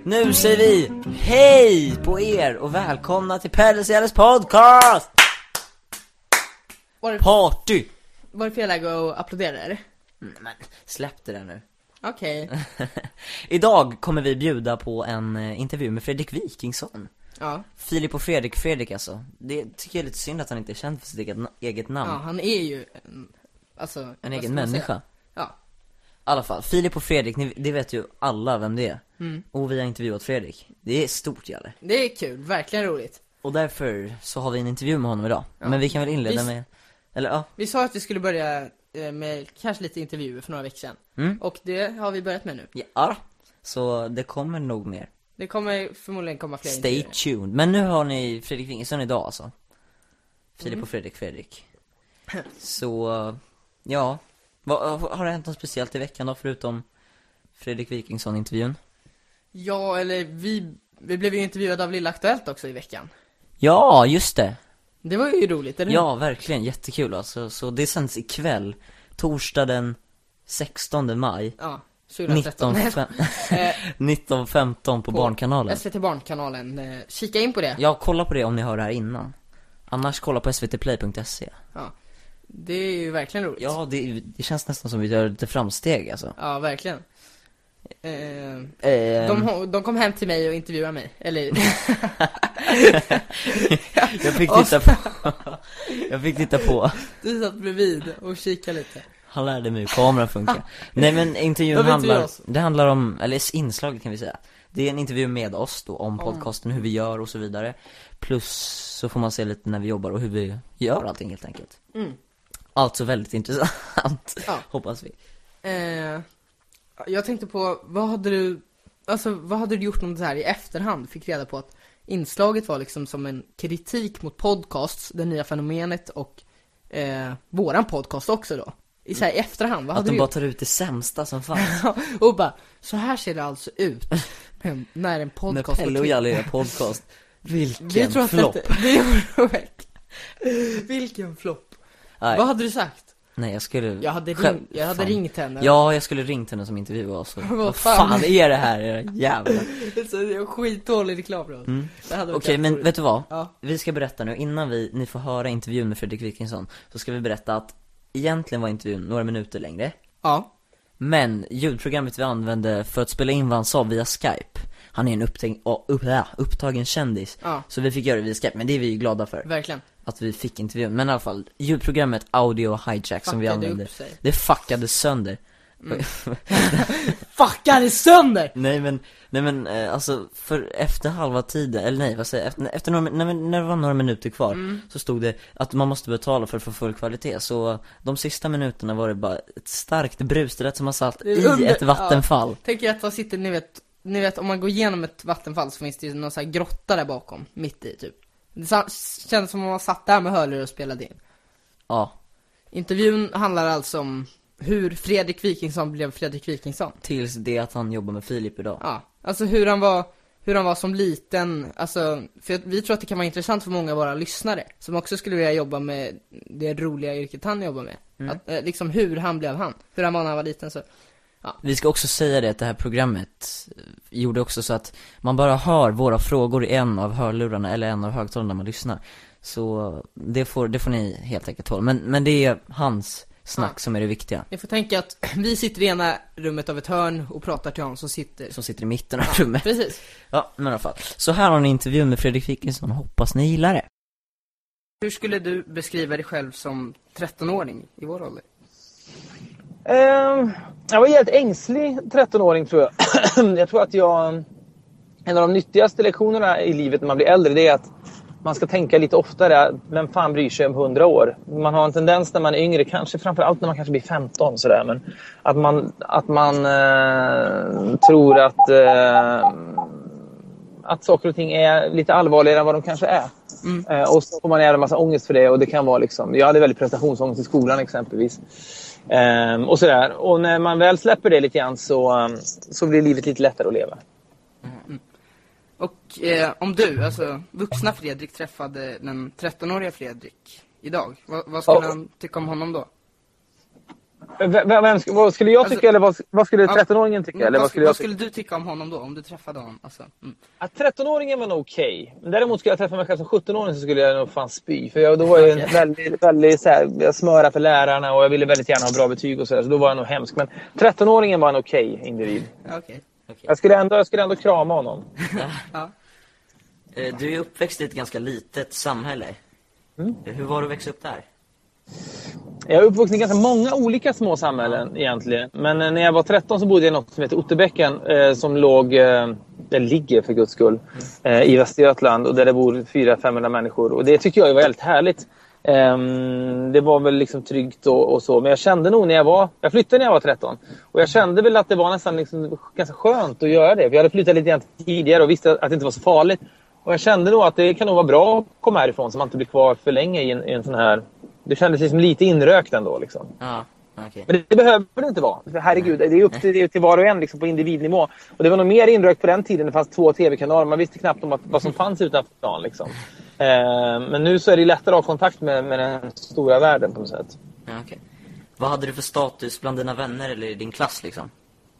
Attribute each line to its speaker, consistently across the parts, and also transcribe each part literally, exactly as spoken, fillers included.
Speaker 1: Nu säger vi hej på er och välkomna till Pelle Seles podcast!
Speaker 2: Var det,
Speaker 1: Party!
Speaker 2: var det fel läge att applådera eller?
Speaker 1: Mm, men släpp det där nu.
Speaker 2: Okej. Okay.
Speaker 1: Idag kommer vi bjuda på en uh, intervju med Fredrik Wikingsson.
Speaker 2: Ja.
Speaker 1: Filip och Fredrik, Fredrik alltså. Det tycker jag är lite synd att han inte är känd för sitt eget, eget namn.
Speaker 2: Ja, han är ju en, alltså,
Speaker 1: en egen människa.
Speaker 2: Ja.
Speaker 1: I alla fall, Filip och Fredrik, ni, det vet ju alla vem det är.
Speaker 2: Mm.
Speaker 1: Och vi har intervjuat Fredrik. Det är stort, jävlar.
Speaker 2: Det är kul, verkligen roligt.
Speaker 1: Och därför så har vi en intervju med honom idag.
Speaker 2: Ja.
Speaker 1: Men vi kan väl inleda
Speaker 2: vi,
Speaker 1: med... Eller ja.
Speaker 2: Vi sa att vi skulle börja med kanske lite intervjuer för några veckor sedan.
Speaker 1: Mm.
Speaker 2: Och det har vi börjat med nu.
Speaker 1: Ja, så det kommer nog mer.
Speaker 2: Det kommer förmodligen komma fler
Speaker 1: Stay
Speaker 2: intervjuer.
Speaker 1: tuned. Men nu har ni Fredrik Wikingsson idag alltså. Filip
Speaker 2: Mm.
Speaker 1: och Fredrik, Fredrik. Så, ja. Vad, har det hänt något speciellt i veckan då, förutom Fredrik Wikingsson-intervjun?
Speaker 2: Ja, eller vi, vi blev ju intervjuade av Lilla Aktuellt också i veckan.
Speaker 1: Ja, just det.
Speaker 2: Det var ju roligt, eller hur?
Speaker 1: Ja, verkligen, jättekul alltså. Så det sänds ikväll, torsdag den sextonde maj.
Speaker 2: Ja, tjugohundratretton.
Speaker 1: nitton femton på, på Barnkanalen.
Speaker 2: S V T Barnkanalen, eh, kika in på det.
Speaker 1: Ja, kolla på det om ni hör det här innan. Annars kolla på s v t play punkt se.
Speaker 2: Ja, det är ju verkligen roligt.
Speaker 1: Ja, det, det känns nästan som vi gör lite framsteg alltså.
Speaker 2: Ja, verkligen. Eh,
Speaker 1: eh,
Speaker 2: de, de kom hem till mig och intervjuade mig. Eller
Speaker 1: jag fick titta på Jag fick titta på
Speaker 2: du satt bredvid och kika lite.
Speaker 1: Han lärde mig hur kameran funkar. Nej, men intervjun handlar Det handlar om, eller inslaget kan vi säga. Det är en intervju med oss då om podcasten, hur vi gör och så vidare. Plus så får man se lite när vi jobbar och hur vi gör allting helt enkelt.
Speaker 2: Mm.
Speaker 1: Alltså väldigt intressant,
Speaker 2: ja.
Speaker 1: Hoppas vi.
Speaker 2: eh, Jag tänkte på, vad hade du Alltså, vad hade du gjort om det här i efterhand? Fick reda på att inslaget var liksom som en kritik mot podcasts, det nya fenomenet och eh, våran podcast också då. I så här, i efterhand, vad
Speaker 1: att
Speaker 2: hade
Speaker 1: de
Speaker 2: du
Speaker 1: bara
Speaker 2: gjort?
Speaker 1: tar ut det sämsta som fanns.
Speaker 2: Och bara, så här ser det alltså ut när en podcast
Speaker 1: när Pelle och Jalle gör podcast. Vilken flopp.
Speaker 2: Det är Vilken flopp. Vad hade du sagt?
Speaker 1: Nej, jag skulle
Speaker 2: Jag hade,
Speaker 1: själv,
Speaker 2: ring, jag hade ringt henne.
Speaker 1: Ja, jag skulle ringt henne som intervju också.
Speaker 2: Vad
Speaker 1: Vad
Speaker 2: fan?
Speaker 1: fan är det här, era jävlar?
Speaker 2: Så det är skitdålig reklam.
Speaker 1: Mm. Okej, okay, men roligt. Vet du vad?
Speaker 2: Ja.
Speaker 1: Vi ska berätta nu, innan vi, ni får höra intervjun med Fredrik Wikingsson, så ska vi berätta att egentligen var intervjun några minuter längre.
Speaker 2: Ja.
Speaker 1: Men ljudprogrammet vi använde för att spela in vad han sa via Skype, han är en upptag, upp, äh, upptagen kändis.
Speaker 2: Ja.
Speaker 1: Så vi fick göra det via Skype, men det är vi ju glada för.
Speaker 2: Verkligen.
Speaker 1: Att vi fick intervjun. Men i alla fall, ljudprogrammet Audio Hijack fuckade som vi använde, det fuckade sönder.
Speaker 2: Mm. Fuckade sönder!
Speaker 1: Nej men, nej men eh, alltså för efter halva tiden, eller nej vad säger jag, efter, efter några, när, när det var några minuter kvar,
Speaker 2: mm.
Speaker 1: så stod det att man måste betala för att få full kvalitet. Så de sista minuterna var det bara ett starkt brus, det lät som man satt i under, ett vattenfall.
Speaker 2: Ja. Tänker att man sitter, ni vet, ni vet om man går igenom ett vattenfall så finns det ju någon sån här grotta där bakom, mitt i typ. Det känns som om man satt där med hörlurar och spelade in.
Speaker 1: Ja.
Speaker 2: Intervjun handlar alltså om hur Fredrik Wikingsson blev Fredrik Wikingsson.
Speaker 1: Tills det att han jobbar med Filip idag.
Speaker 2: Ja, alltså hur han var, hur han var som liten. Alltså, för vi tror att det kan vara intressant för många av våra lyssnare som också skulle vilja jobba med det roliga yrket han jobbar med.
Speaker 1: Mm.
Speaker 2: Att, eh, liksom hur han blev han. Hur han var när han var liten så. Ja.
Speaker 1: Vi ska också säga det att det här programmet gjorde också så att man bara hör våra frågor i en av hörlurarna eller en av högtalarna när man lyssnar. Så det får, det får ni helt enkelt hålla. Men, men det är hans snack, ja, som är det viktiga.
Speaker 2: Ni får tänka att vi sitter i ena rummet av ett hörn och pratar till honom som sitter
Speaker 1: Som sitter i mitten av
Speaker 2: ja,
Speaker 1: rummet.
Speaker 2: Precis.
Speaker 1: Ja, men i alla fall. Så här har ni intervjun med Fredrik Wikingsson. Hoppas ni gillar det.
Speaker 2: Hur skulle du beskriva dig själv som trettonåring i vår ålder?
Speaker 3: Uh, jag var helt ängslig trettonåring tror jag. Jag tror att jag... En av de nyttigaste lektionerna i livet när man blir äldre, det är att man ska tänka lite oftare. Vem fan bryr sig om hundra år? Man har en tendens när man är yngre, kanske framförallt när man kanske blir femton sådär, men att man, att man uh, tror att, uh, att saker och ting är lite allvarligare än vad de kanske är. Mm. Uh, och så får man göra en massa ångest för det, och det kan vara liksom... Jag hade väldigt prestationsångest i skolan exempelvis. Um, och sådär. Och när man väl släpper det lite grann så, um, så blir livet lite lättare att leva.
Speaker 2: Mm. Och eh, om du, alltså vuxna Fredrik träffade den trettonåriga Fredrik idag, vad, vad skulle
Speaker 3: ja.
Speaker 2: han tycka om honom då?
Speaker 3: V- vem, sk- vad skulle jag tycka
Speaker 2: Alltså,
Speaker 3: eller vad, vad skulle
Speaker 2: ja,
Speaker 3: trettonåringen tycka?
Speaker 2: Men
Speaker 3: Eller
Speaker 2: vad,
Speaker 3: vad skulle
Speaker 2: vad
Speaker 3: jag
Speaker 2: skulle
Speaker 3: tycka?
Speaker 2: du tycka om honom då, om du träffade honom? Alltså, mm.
Speaker 3: Att trettonåringen var nog okej. Men däremot skulle jag träffa mig själv som sjuttonåring så skulle jag nog fan spy. För jag, då var jag
Speaker 2: Okej.
Speaker 3: en väldigt, väldigt så här, jag smöra för lärarna och jag ville väldigt gärna ha bra betyg och så där. Så då var jag nog hemsk. Men trettonåringen var en okej individ.
Speaker 2: Ja, okej.
Speaker 1: Okej.
Speaker 3: Jag skulle ändå, jag skulle ändå krama honom.
Speaker 2: Ja.
Speaker 1: Eh, Du är uppväxt i ett ganska litet samhälle.
Speaker 3: Mm.
Speaker 1: Hur var det att växa upp där?
Speaker 3: Jag är uppvuxen i ganska många olika små samhällen egentligen. Men eh, när jag var tretton så bodde jag i något som heter Otterbäcken eh, som låg, eh, det ligger för guds skull, eh, i Västergötland och där det bor fyra till femhundra människor. Och det tycker jag var väldigt härligt. Eh, det var väl liksom tryggt och, och så. Men jag kände nog när jag var, jag flyttade när jag var tretton. Och jag kände väl att det var nästan liksom ganska skönt att göra det. För jag hade flyttat lite grann tidigare och visste att det inte var så farligt. Och jag kände nog att det kan nog vara bra att komma härifrån så man inte blir kvar för länge i en, i en sån här... Det kändes liksom lite inrökt ändå liksom.
Speaker 1: Ja, okej.
Speaker 3: Men det, det behöver det inte vara. För herregud, det är upp till, det är till var och en liksom på individnivå. Och det var nog mer inrökt på den tiden. Det fanns två tv-kanaler. Man visste knappt om att, vad som fanns utanför stan liksom. Eh, men nu så är det lättare att ha kontakt med, med den stora världen på något sätt.
Speaker 1: Ja, okej. Vad hade du för status bland dina vänner eller i din klass liksom?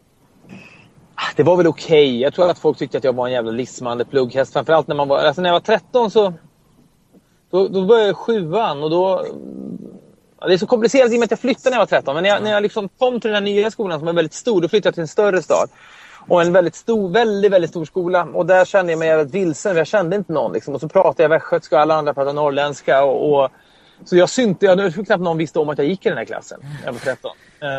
Speaker 3: Det var väl okej. Jag tror att folk tyckte att jag var en jävla lismande plugghäst. Framförallt när man var... Alltså när jag var tretton så... Då, då började jag sjuan och då... Ja, det är så komplicerat i och med att jag flyttade när jag var tretton. Men när jag, när jag liksom kom till den här nya skolan som var väldigt stor, då flyttade jag till en större stad. Och en väldigt stor, väldigt, väldigt stor skola. Och där kände jag mig jävligt vilsen. Jag kände inte någon liksom. Och så pratade jag västgötska och alla andra pratade norrländska. Och, och, så jag synte, jag tror knappt någon visste om att jag gick i den här klassen. Jag var tretton.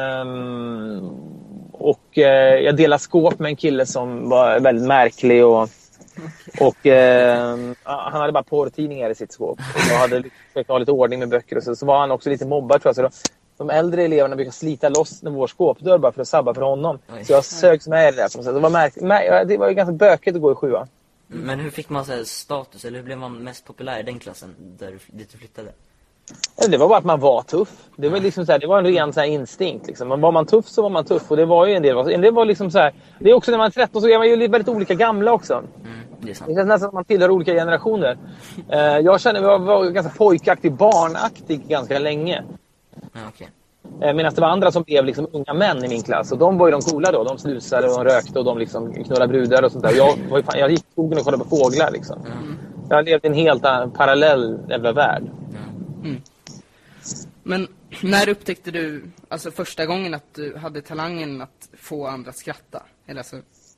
Speaker 3: Um, och eh, jag delade skåp med en kille som var väldigt märklig och... Och eh, han hade bara porrtidningar i sitt skåp. Och jag hade försökt ha lite ordning med böcker och så, så var han också lite mobbad tror jag. Så då, de äldre eleverna brukar slita loss vår skåpdörr bara för att sabba för honom.
Speaker 1: Oj.
Speaker 3: Så jag sögs med i det där på något sätt. Det var, märk- mär- det var ju ganska bökigt att gå i sjuan.
Speaker 1: Men hur fick man så här status, eller hur blev man mest populär i den klassen där du, dit du flyttade?
Speaker 3: Det var bara att man var tuff. Det var liksom så här, det var en ren så här instinkt liksom. Men var man tuff så var man tuff och det var ju en del. En del var liksom så här, det är också när man är tretton så är man ju väldigt olika gamla också.
Speaker 1: Mm, det är sant.
Speaker 3: Det känns nästan som att man tillhör olika generationer. Eh, jag känner mig var ganska pojkaktig, barnaktig ganska länge.
Speaker 1: Ja, okej.
Speaker 3: Eh, medan det var andra som blev liksom unga män i min klass. Och de var ju de coola då. De slusade och de rökte och de liksom knullade brudar och sånt där. Jag, var ju fan, jag gick i skogen och kollade på fåglar liksom.
Speaker 1: Mm.
Speaker 3: Jag levde i en helt annan, parallell jävla värld.
Speaker 2: Mm. Men när upptäckte du, alltså första gången att du hade talangen att få andra att skratta? Eller alltså...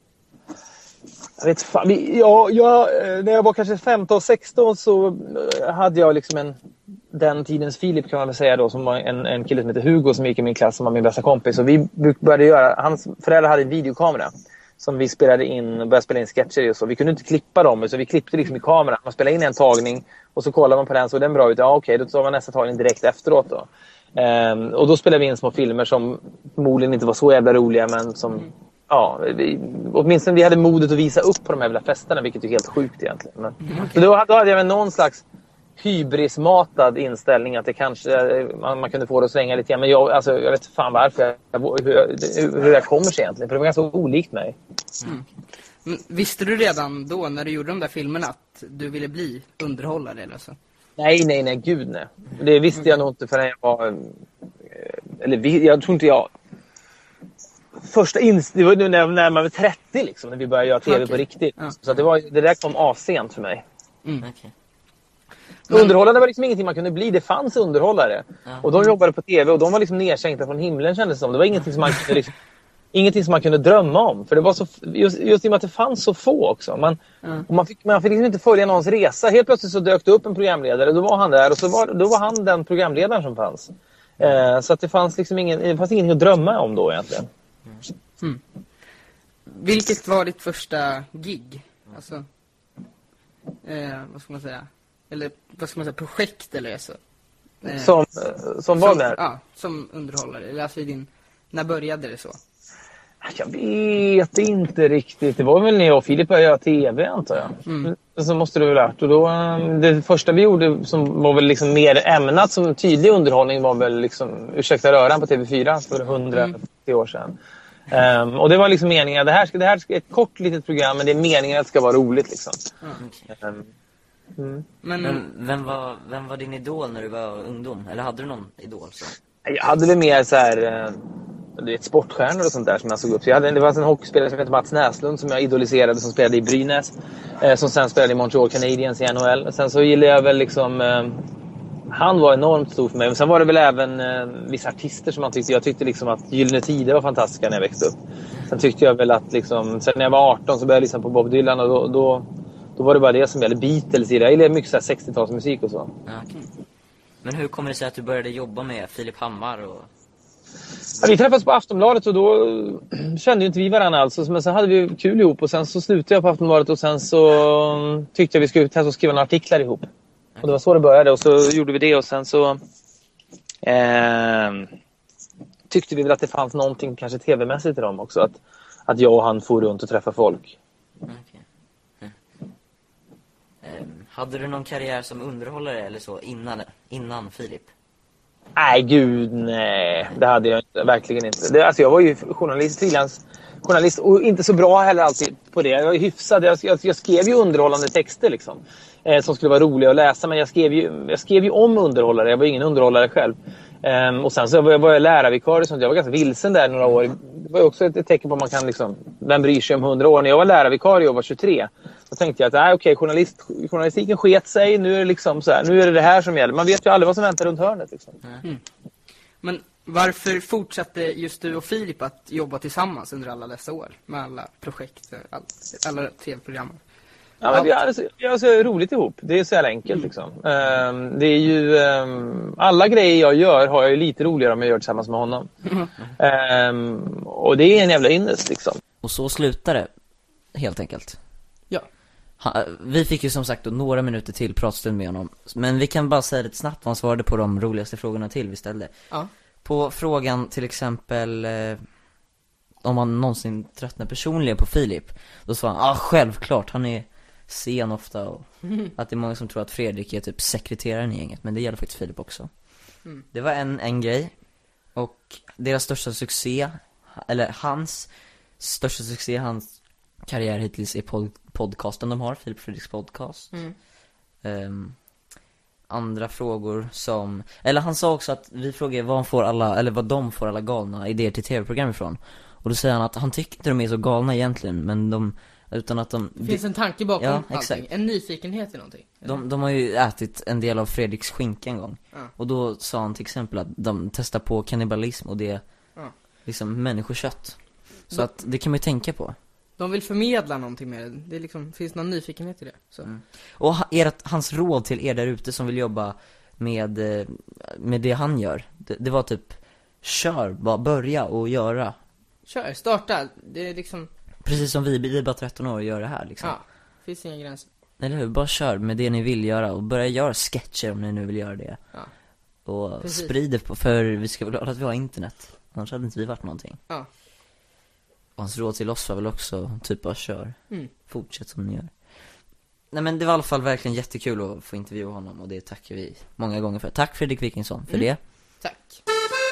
Speaker 3: Jag vet fan, vi, ja, jag, när jag var kanske femton och sexton så hade jag liksom en, den tidens Filip kan man väl säga då, som var en, en kille som heter Hugo som gick i min klass som var min bästa kompis. Och vi började göra, hans föräldrar hade en videokamera som vi spelade in, började spela in sketcher och så. Vi kunde inte klippa dem, så vi klippte liksom i kameran. Man spelade in en tagning och så kollade man på den, så den bra ut. Ja okej, då tar man nästa tagning direkt efteråt då. Um, och då spelade vi in små filmer som förmodligen inte var så jävla roliga, men som, mm. ja, vi, åtminstone vi hade modet att visa upp på de här jävla festerna, vilket är helt sjukt egentligen. Men, mm, okay. Så då, då hade jag någon slags hybrismatad inställning att det kanske, man, man kunde få det att svänga lite grann. Men jag, alltså, jag vet fan varför, jag, hur, hur det kommer sig egentligen, för det var ganska olikt mig.
Speaker 2: Mm. Men visste du redan då, när du gjorde de där filmerna, att du ville bli underhållare eller så?
Speaker 3: Nej, nej, nej, gud nej. Det visste jag nog inte förrän jag var... Eller jag tror inte jag... Första inst... Det var nu när jag närmade trettio liksom, när vi började göra tv okay. på riktigt. Ja. Så det, var, det där kom asent för mig.
Speaker 2: Mm.
Speaker 1: Okay.
Speaker 3: Men... Underhållare var liksom ingenting man kunde bli. Det fanns underhållare. Ja. Och de jobbade på tv och de var liksom nedsänkta från himlen, kändes det som. Det var ingenting som man kunde liksom... Ingenting som man kunde drömma om. För det var så, just, just i och med att det fanns så få också. Man, mm. och man fick, man fick liksom inte följa någons resa. Helt plötsligt så dök det upp en programledare. Då var han där. Och så var, då var han den programledaren som fanns. Eh, så att det fanns liksom ingen, det fanns ingenting att drömma om då egentligen.
Speaker 2: Mm. Vilket var ditt första gig? Alltså, eh, vad ska man säga? Eller vad ska man säga? Projekt eller så? Eh,
Speaker 3: som som var där?
Speaker 2: Ja, som underhållare. Eller alltså i din... När började det så?
Speaker 3: Jag vet inte riktigt. Det var väl när jag och Filip började göra tv, antar jag. Mm. Så måste du väl ha lärt. Och då, det första vi gjorde som var väl liksom mer ämnat som tydlig underhållning var väl liksom Ursäkta röran på T V fyra för hundrafyrtio mm. år sedan. Um, och det var liksom meningen, det här ska, det här ska ett kort litet program, men det är meningen att det ska vara roligt liksom. Mm. Um,
Speaker 1: mm. Men, men vem, var, vem var din idol när du var ungdom? Eller hade du någon idol så?
Speaker 3: Jag hade väl mer så här, du vet, sportstjärnor och sånt där som jag såg upp. Så jag hade, det var en hockeyspelare som heter Mats Näslund som jag idoliserade, som spelade i Brynäs. Eh, som sen spelade i Montreal Canadiens i N H L. Sen så gillade jag väl liksom... Eh, han var enormt stor för mig. Men sen var det väl även eh, vissa artister som man tyckte... Jag tyckte liksom att Gyllene Tider var fantastiska när jag växte upp. Sen tyckte jag väl att liksom... Sen när jag var arton så började jag lyssna på Bob Dylan och då... då Då var det bara det som gällde, Beatles i det. Jag gillade mycket så här sextiotalsmusik och så.
Speaker 1: Ja, okay. Men hur kommer det sig att du började jobba med Filip Hammar och...
Speaker 3: Ja, vi träffades på Aftonbladet och då kände ju inte vi varandra alls. Men sen hade vi kul ihop och sen så slutade jag på Aftonbladet och sen så tyckte jag vi skulle testa att skriva några artiklar ihop. Okay. Och det var så det började och så gjorde vi det och sen så eh, tyckte vi väl att det fanns någonting kanske tv-mässigt i dem också. Att, att jag och han får runt och träffa folk.
Speaker 1: Okay. Hade du någon karriär som underhållare eller så innan, innan Filip?
Speaker 3: Nej, gud, nej. Det hade jag inte, verkligen inte. Det, alltså jag var ju journalist, frilans journalist och inte så bra heller alltid på det. Jag var hyfsad. Jag, jag, jag skrev ju underhållande texter liksom. Eh, som skulle vara roliga att läsa. Men jag skrev ju, jag skrev ju om underhållare. Jag var ingen underhållare själv. Um, och sen så var jag, var jag lärarvikarie. Så jag var ganska vilsen där några år. Det var också ett, ett tecken på att man kan liksom... Vem bryr sig om hundra år? När jag var lärarvikarie och var tjugotre. Då tänkte jag att nej, okej, journalist, journalistiken sket sig. Nu är det liksom så här, nu är det det här som gäller. Man vet ju aldrig vad som väntar runt hörnet liksom.
Speaker 2: Mm. Men varför fortsatte just du och Filip att jobba tillsammans under alla dessa år? Med alla projekt, all, alla tv-program?
Speaker 3: Ja, men vi har, vi har så roligt ihop. Det är så jävla enkelt mm. liksom. Um, det är ju... Um, alla grejer jag gör har jag ju lite roligare om jag gör tillsammans med honom. Mm. Um, och det är en jävla ynnest liksom.
Speaker 1: Och så slutar det, helt enkelt.
Speaker 2: Ja.
Speaker 1: Ha, vi fick ju som sagt då några minuter till pratstund med honom. Men vi kan bara säga lite snabbt vad han svarade på de roligaste frågorna till vi ställde.
Speaker 2: Ja.
Speaker 1: På frågan till exempel... Eh, om man någonsin tröttnar personligen på Filip. Då svarade han, ja ah, självklart, han är... sen ofta och mm. att det är många som tror att Fredrik är typ sekreteraren i gänget, men det gäller faktiskt Filip också. Mm. Det var en, en grej. Och deras största succé, eller hans största succé, hans karriär hittills är pod- podcasten de har, Filip Fredriks podcast. Mm. Um, andra frågor som, eller han sa också att vi frågade vad han får alla, eller vad de får alla galna idéer till tv-program ifrån. Och då säger han att han tycker inte de är så galna egentligen, men de utan att de...
Speaker 2: Det finns en tanke bakom
Speaker 1: ja,
Speaker 2: allting.
Speaker 1: exakt.
Speaker 2: En nyfikenhet i någonting.
Speaker 1: De, de har ju ätit en del av Fredriks skinka en gång. Ja. Och då sa han till exempel att de testar på kannibalism och det ja. liksom människokött. Så de, att det kan man ju tänka på.
Speaker 2: De vill förmedla någonting med det. Det är liksom, finns någon nyfikenhet i det. Så.
Speaker 1: Mm. Och ert, hans råd till er där ute som vill jobba med, med det han gör. Det, det var typ, kör, bara börja och göra.
Speaker 2: Kör, starta. Det är liksom...
Speaker 1: Precis som vi, vi är bara tretton år och gör det här liksom.
Speaker 2: Ja, finns inga gränser.
Speaker 1: Eller hur, bara kör med det ni vill göra. Och börja göra sketcher om ni nu vill göra det.
Speaker 2: Ja.
Speaker 1: Och precis. Sprid det på, för vi ska väl att vi har internet. Annars hade inte vi varit någonting.
Speaker 2: Ja.
Speaker 1: Och hans råd till oss var väl också typ bara kör.
Speaker 2: Mm.
Speaker 1: Fortsätt som ni gör. Nej men det var i alla fall verkligen jättekul att få intervjua honom. Och det tackar vi många gånger för. Tack Fredrik Wikingsson för mm. det.
Speaker 2: Tack.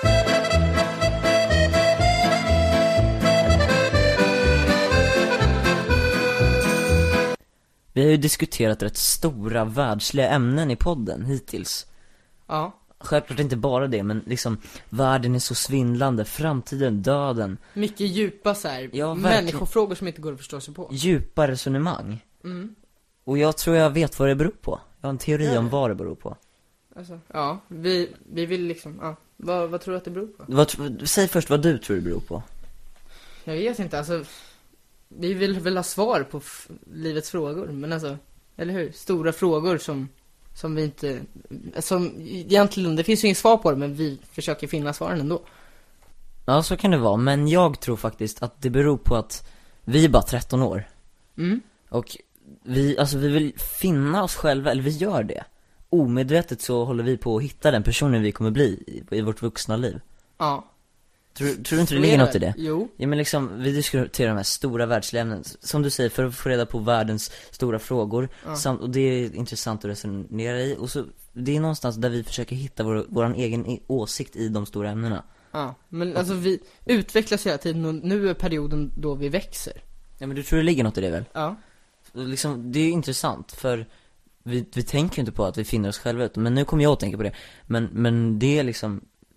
Speaker 1: Vi har ju diskuterat rätt stora världsliga ämnen i podden hittills.
Speaker 2: Ja.
Speaker 1: Självklart inte bara det, men liksom världen är så svindlande, framtiden, döden.
Speaker 2: Mycket djupa så här,
Speaker 1: ja,
Speaker 2: människofrågor som inte går att förstå sig på.
Speaker 1: Djupa resonemang.
Speaker 2: Mm.
Speaker 1: Och jag tror jag vet vad det beror på. Jag har en teori ja. om vad det beror på.
Speaker 2: Alltså, ja, vi, vi vill liksom, ja. Vad, vad tror du att det beror på?
Speaker 1: Vad, säg först vad du tror det beror på.
Speaker 2: Jag vet inte, alltså... Vi vill väl ha svar på f- livets frågor, men alltså, eller hur? Stora frågor som, som vi inte, som egentligen, det finns ju inget svar på det, men vi försöker finna svaren ändå.
Speaker 1: Ja, så kan det vara, men jag tror faktiskt att det beror på att vi är bara tretton år.
Speaker 2: Mm.
Speaker 1: Och vi, alltså vi vill finna oss själva, eller vi gör det. Omedvetet så håller vi på att hitta den personen vi kommer bli i, i vårt vuxna liv.
Speaker 2: Ja.
Speaker 1: Tror, tror du inte det ligger något i det?
Speaker 2: Jo.
Speaker 1: Ja, men liksom, vi diskuterar de här stora världsämnen, som du säger, för att få reda på världens stora frågor. Ja. Samt, och det är intressant att resonera i. Och så, det är någonstans där vi försöker hitta vår, vår egen åsikt i de stora ämnena.
Speaker 2: Ja, men alltså vi utvecklas hela tiden och nu är perioden då vi växer.
Speaker 1: Ja, men du tror det ligger något i det väl?
Speaker 2: Ja.
Speaker 1: Liksom, det är intressant, för vi, vi tänker inte på att vi finner oss själva ut. Men nu kommer jag att tänka på det. Men, men det är liksom...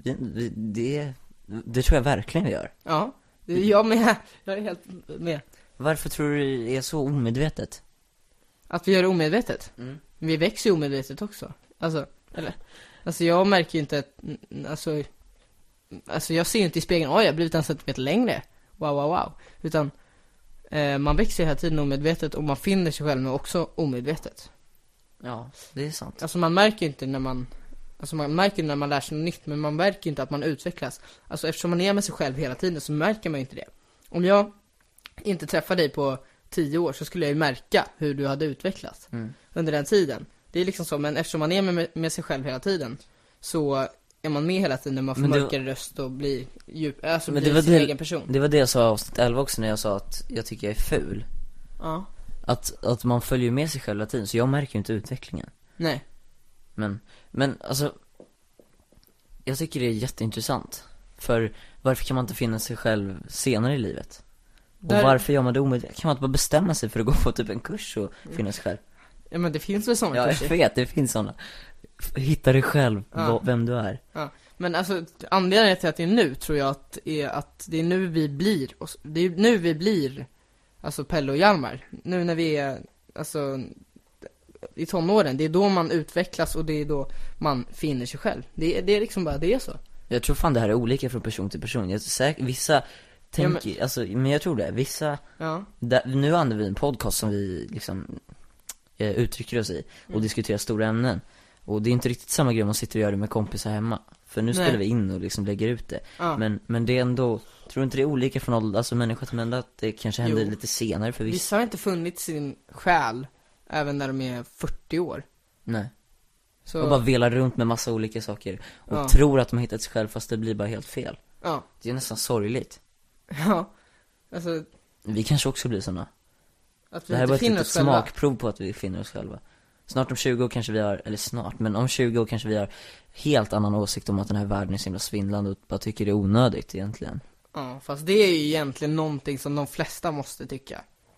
Speaker 1: vi, vi, det, det tror jag verkligen vi gör.
Speaker 2: Ja, det är jag med. Jag är helt med.
Speaker 1: Varför tror du det är så omedvetet?
Speaker 2: Att vi gör det omedvetet?
Speaker 1: Mm.
Speaker 2: Vi växer ju omedvetet också. Alltså, eller? Alltså jag märker ju inte att, alltså, alltså jag ser ju inte i spegeln, oj jag har blivit en centimeter längre. Wow, wow, wow. Utan eh, man växer ju hela tiden omedvetet och man finner sig själv men också omedvetet.
Speaker 1: Ja, det är sant.
Speaker 2: Alltså man märker ju inte när man, alltså man märker när man lär sig något nytt, men man märker ju inte att man utvecklas. Alltså eftersom man är med sig själv hela tiden så märker man ju inte det. Om jag inte träffar dig på tio år så skulle jag ju märka hur du hade utvecklats
Speaker 1: Mm.
Speaker 2: under den tiden. Det är liksom så, men eftersom man är med, med sig själv hela tiden så är man med hela tiden när man får
Speaker 1: Men det-
Speaker 2: mörkare röst och blir djup, alltså
Speaker 1: Men
Speaker 2: blir
Speaker 1: det var
Speaker 2: sin
Speaker 1: det-
Speaker 2: egen person.
Speaker 1: Det var det jag sa i avsnitt elva också när jag sa att jag tycker jag är ful.
Speaker 2: Ja.
Speaker 1: Att, att man följer med sig själv hela tiden, så jag märker ju inte utvecklingen.
Speaker 2: Nej.
Speaker 1: Men, men alltså jag tycker det är jätteintressant. För varför kan man inte finna sig själv senare i livet? Och
Speaker 2: Där-
Speaker 1: varför gör man det omedvetet? Kan man inte bara bestämma sig för att gå på typ en kurs och finna sig själv?
Speaker 2: Ja men det finns väl sådana
Speaker 1: Ja, jag
Speaker 2: kurser.
Speaker 1: vet, det finns sådana. Hitta dig själv,
Speaker 2: Ja.
Speaker 1: vad- vem du är.
Speaker 2: Ja, men alltså anledningen till att det är nu tror jag att är att det är nu vi blir, och s- det är nu vi blir, alltså Pelle och Hjalmar. Nu när vi är, alltså i tonåren, det är då man utvecklas och det är då man finner sig själv. Det är, det är liksom bara, det är så.
Speaker 1: Jag tror fan det här är olika från person till person. Jag är säker, vissa tänker,
Speaker 2: men-
Speaker 1: alltså, men jag tror det, vissa
Speaker 2: Ja,
Speaker 1: där, nu använder vi en podcast som vi liksom eh, uttrycker oss i och
Speaker 2: Mm.
Speaker 1: diskuterar stora ämnen. Och det är inte riktigt samma grej om man sitter och gör det med kompisar hemma. För nu
Speaker 2: Nej.
Speaker 1: spelar vi in och liksom lägger ut det.
Speaker 2: ja.
Speaker 1: Men, men det är ändå, tror du inte det är olika från ålder, alltså människa till människa, att det kanske händer
Speaker 2: Jo.
Speaker 1: lite senare för vissa?
Speaker 2: Vissa har inte funnit sin själ även när de är fyrtio år.
Speaker 1: Nej.
Speaker 2: Så,
Speaker 1: Och bara velar runt med massa olika saker och
Speaker 2: Ja.
Speaker 1: tror att de har hittat sig själv fast det blir bara helt fel.
Speaker 2: ja,
Speaker 1: Det är nästan sorgligt.
Speaker 2: ja. Alltså,
Speaker 1: Vi kanske också blir såna.
Speaker 2: att vi
Speaker 1: Det här är
Speaker 2: inte
Speaker 1: bara ett
Speaker 2: finner
Speaker 1: litet
Speaker 2: oss själva.
Speaker 1: smakprov på att vi finner oss själva. Snart om tjugo år kanske vi har, eller snart, men om tjugo år kanske vi har helt annan åsikt om att den här världen är så himla svindlande och bara tycker det är onödigt egentligen.
Speaker 2: Ja, fast det är ju egentligen någonting som de flesta måste tycka.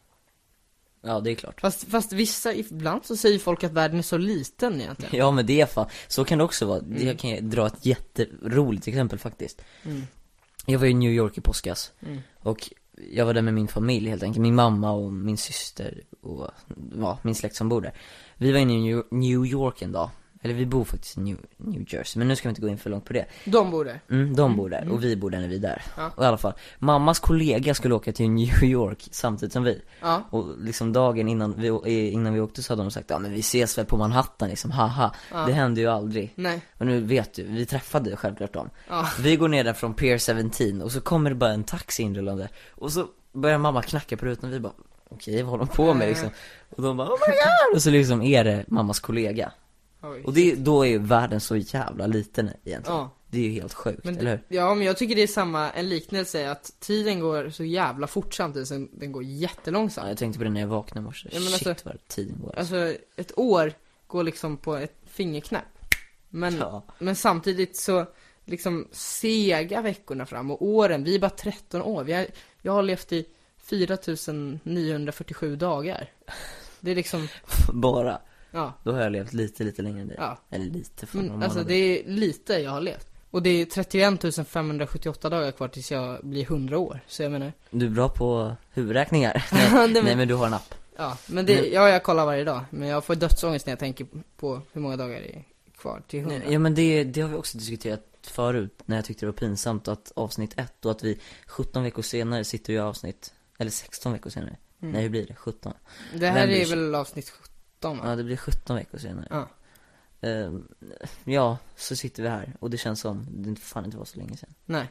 Speaker 1: Ja, det är klart.
Speaker 2: Fast, fast vissa, ibland så säger folk att världen är så liten egentligen.
Speaker 1: Ja, men det är fan, så kan det också vara.
Speaker 2: Mm.
Speaker 1: Jag kan dra ett jätteroligt exempel faktiskt.
Speaker 2: Mm.
Speaker 1: Jag var i New York i påskas
Speaker 2: Mm.
Speaker 1: och jag var där med min familj helt enkelt, min mamma och min syster och ja, min släkt som bor där. Vi var inne i New- New York en dag, eller vi bor faktiskt i New, New Jersey, men nu ska vi inte gå in för långt på det.
Speaker 2: De borde.
Speaker 1: Mm, de bor där och vi bor där när vi är där.
Speaker 2: Ja.
Speaker 1: Och i alla fall, mammas kollega skulle åka till New York samtidigt som vi.
Speaker 2: Ja.
Speaker 1: Och liksom dagen innan vi, innan vi åkte så hade de sagt, ja men vi ses väl på Manhattan liksom, haha.
Speaker 2: Ja.
Speaker 1: Det hände ju aldrig.
Speaker 2: Nej.
Speaker 1: Och nu vet du, vi träffade självklart dem.
Speaker 2: Ja.
Speaker 1: Vi går ner där från Pier sjutton och så kommer det bara en taxi inrullande. Och så börjar mamma knacka på rutan och vi bara, okej, vad håller de på med liksom? Och de bara, oh my god! Och så liksom är det mammas kollega.
Speaker 2: Oj.
Speaker 1: Och det, då är ju världen så jävla liten egentligen.
Speaker 2: Ja.
Speaker 1: Det är ju helt sjukt,
Speaker 2: Men
Speaker 1: eller hur?
Speaker 2: det, ja, men jag tycker det är samma, en liknelse är att tiden går så jävla fort samtidigt som den går
Speaker 1: Ja,
Speaker 2: jättelångsamt.
Speaker 1: jag tänkte på det när jag vaknade i morse.
Speaker 2: Ja, men
Speaker 1: Shit
Speaker 2: alltså-
Speaker 1: vad tiden går.
Speaker 2: Alltså, ett år går liksom på ett fingerknäpp. Men,
Speaker 1: Ja.
Speaker 2: men samtidigt så liksom sega veckorna fram och åren, vi är bara tretton år. Vi har, jag har levt i fyra tusen niohundrafyrtiosju dagar. Det är liksom,
Speaker 1: Bara,
Speaker 2: ja,
Speaker 1: då har jag levt lite, lite längre än det.
Speaker 2: ja.
Speaker 1: Eller lite för
Speaker 2: Men
Speaker 1: några
Speaker 2: alltså
Speaker 1: månader.
Speaker 2: det är lite jag har levt. Och det är trettioett tusen femhundrasjuttioåtta dagar kvar tills jag blir hundra år. Så jag menar,
Speaker 1: Du är bra på huvudräkningar.
Speaker 2: Nej,
Speaker 1: nej,
Speaker 2: men-
Speaker 1: nej, men du har en app.
Speaker 2: ja, men det,
Speaker 1: Men-
Speaker 2: ja, jag kollar varje dag. Men jag får dödsångest när jag tänker på hur många dagar det är kvar till hundra.
Speaker 1: Ja, men det, det har vi också diskuterat förut, när jag tyckte det var pinsamt att avsnitt ett och att vi sjutton veckor senare sitter i avsnitt, eller sexton veckor senare.
Speaker 2: Mm.
Speaker 1: Nej, hur blir det? sjutton.
Speaker 2: Det här
Speaker 1: Vem bryr
Speaker 2: är
Speaker 1: sig?
Speaker 2: väl avsnitt sjutton, va?
Speaker 1: Ja, det blir sjutton veckor senare.
Speaker 2: Ja.
Speaker 1: Ehm, ja, så sitter vi här och det känns som det inte fan inte var så länge sedan.
Speaker 2: Nej.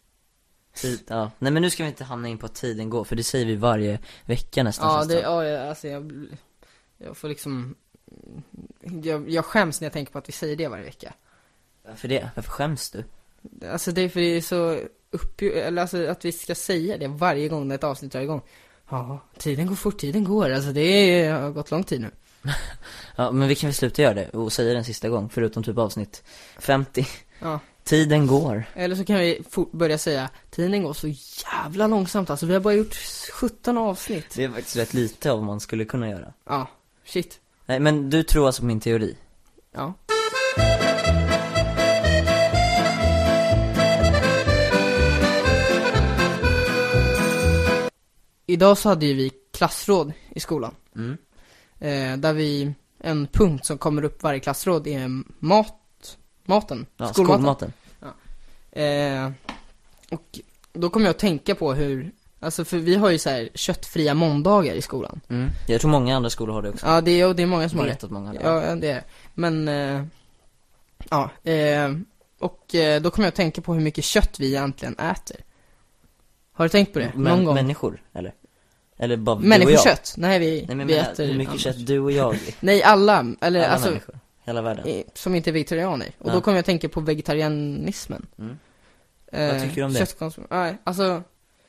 Speaker 1: Tid, ja. Nej, men nu ska vi inte hamna in på att tiden går, för det säger vi varje vecka nästan.
Speaker 2: Ja,
Speaker 1: känns
Speaker 2: det, ja, jag- alltså jag, jag får liksom, jag, jag skäms när jag tänker på att vi säger det varje vecka.
Speaker 1: Varför det? Varför skäms du?
Speaker 2: Alltså det är för det är så upp, eller alltså att vi ska säga det varje gång när ett avsnitt drar igång. Ja, tiden går fort, tiden går. Alltså det är, har gått lång tid nu.
Speaker 1: Ja, men vi kan väl sluta göra det och säga det en sista gång, förutom typ avsnitt femtio.
Speaker 2: Ja.
Speaker 1: Tiden går.
Speaker 2: Eller så kan vi fort börja säga, tiden går så jävla långsamt. Alltså vi har bara gjort sjutton avsnitt.
Speaker 1: Det är faktiskt rätt lite av vad man skulle kunna göra.
Speaker 2: Ja, shit.
Speaker 1: Nej, men du tror alltså på min teori?
Speaker 2: Ja. idag så hade ju vi klassråd i skolan.
Speaker 1: Mm.
Speaker 2: Eh, där vi, en punkt som kommer upp varje klassråd är mat, maten,
Speaker 1: Ja,
Speaker 2: skolmaten.
Speaker 1: skolmaten.
Speaker 2: Eh, och då kommer jag att tänka på hur, alltså för vi har ju så här köttfria måndagar i skolan.
Speaker 1: Mm. Jag tror många andra skolor har det också.
Speaker 2: Ja, det är, och det är många som har
Speaker 1: vet
Speaker 2: det.
Speaker 1: att många har det.
Speaker 2: Ja, det är det. Men, eh, ja, eh, och eh, då kommer jag att tänka på hur mycket kött vi egentligen äter. Har du tänkt på det?
Speaker 1: Men,
Speaker 2: Någon gång?
Speaker 1: Människor, eller? Eller bara du och jag?
Speaker 2: Människokött? Nej, vi,
Speaker 1: Nej, men
Speaker 2: vi
Speaker 1: men,
Speaker 2: äter
Speaker 1: hur mycket
Speaker 2: annars.
Speaker 1: kött du och jag?
Speaker 2: Nej, alla, eller
Speaker 1: Alla
Speaker 2: alltså
Speaker 1: människor, hela världen.
Speaker 2: eh, som inte är vegetarianer. Och
Speaker 1: Ja.
Speaker 2: då kommer jag att tänka på vegetarianismen.
Speaker 1: Mm.
Speaker 2: Eh,
Speaker 1: Vad tycker du om det?
Speaker 2: köttkonsum- Nej, alltså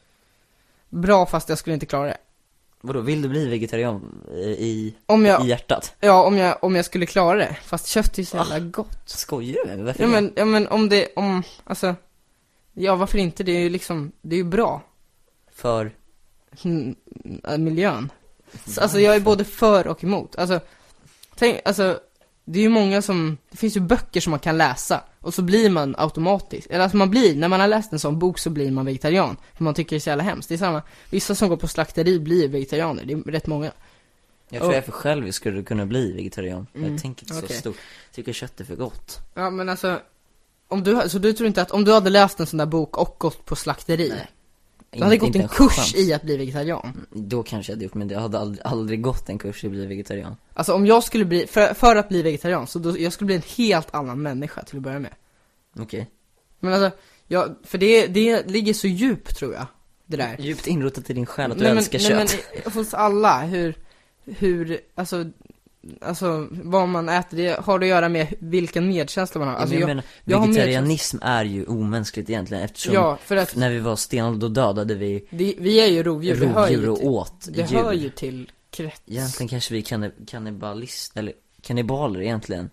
Speaker 2: bra, fast jag skulle inte klara det.
Speaker 1: Vadå, vill du bli vegetarian i,
Speaker 2: Om jag,
Speaker 1: i hjärtat?
Speaker 2: ja, om jag, om jag skulle klara det. Fast kött är så jävla gott.
Speaker 1: Skojar du med mig? Varför
Speaker 2: Ja
Speaker 1: det?
Speaker 2: men, ja men om det, om, alltså, ja varför inte, det är ju liksom, det är ju bra.
Speaker 1: För?
Speaker 2: Mm, äh, miljön. Så, alltså jag är både för och emot. Alltså, tänk, alltså, det är ju många som, det finns ju böcker som man kan läsa. Och så blir man automatiskt, eller alltså man blir, när man har läst en sån bok så blir man vegetarian. För man tycker det är så jävla hemskt. Det är samma, vissa som går på slakteri blir vegetarianer, det är rätt många.
Speaker 1: Jag tror
Speaker 2: Och-
Speaker 1: jag för själv skulle kunna bli vegetarian.
Speaker 2: Mm,
Speaker 1: Jag tänker inte så
Speaker 2: okej.
Speaker 1: stort. Tycker kött är för gott.
Speaker 2: Ja men alltså, om du, så du tror inte att, om du hade läst en sån där bok och gått på slakteri,
Speaker 1: Nej.
Speaker 2: du hade gått
Speaker 1: Inte
Speaker 2: en
Speaker 1: en
Speaker 2: kurs
Speaker 1: chans.
Speaker 2: i att bli vegetarian.
Speaker 1: Då kanske jag hade gjort, men jag hade aldrig, aldrig gått en kurs i att bli vegetarian.
Speaker 2: Alltså om jag skulle bli, för, för att bli vegetarian, så då, jag skulle bli en helt annan människa till att börja med.
Speaker 1: Okej.
Speaker 2: Men alltså, jag, för det, det ligger så djupt tror jag, det där.
Speaker 1: Djupt inrotat i din själ att du
Speaker 2: Nej, men,
Speaker 1: älskar
Speaker 2: nej,
Speaker 1: kött.
Speaker 2: men hos alla, hur, hur, alltså, alltså vad man äter, det har att göra med vilken medkänsla man har. Alltså
Speaker 1: jag,
Speaker 2: jag,
Speaker 1: menar,
Speaker 2: jag har
Speaker 1: vegetarianism är ju omänskligt egentligen, eftersom
Speaker 2: ja, för att
Speaker 1: när vi var stenåldern då dödade vi
Speaker 2: det, vi är ju rovdjur, det hör
Speaker 1: rovdjur
Speaker 2: ju
Speaker 1: och
Speaker 2: till,
Speaker 1: åt
Speaker 2: det
Speaker 1: djur.
Speaker 2: hör ju till krets.
Speaker 1: Egentligen kanske vi kan kannibalist eller kannibaler egentligen.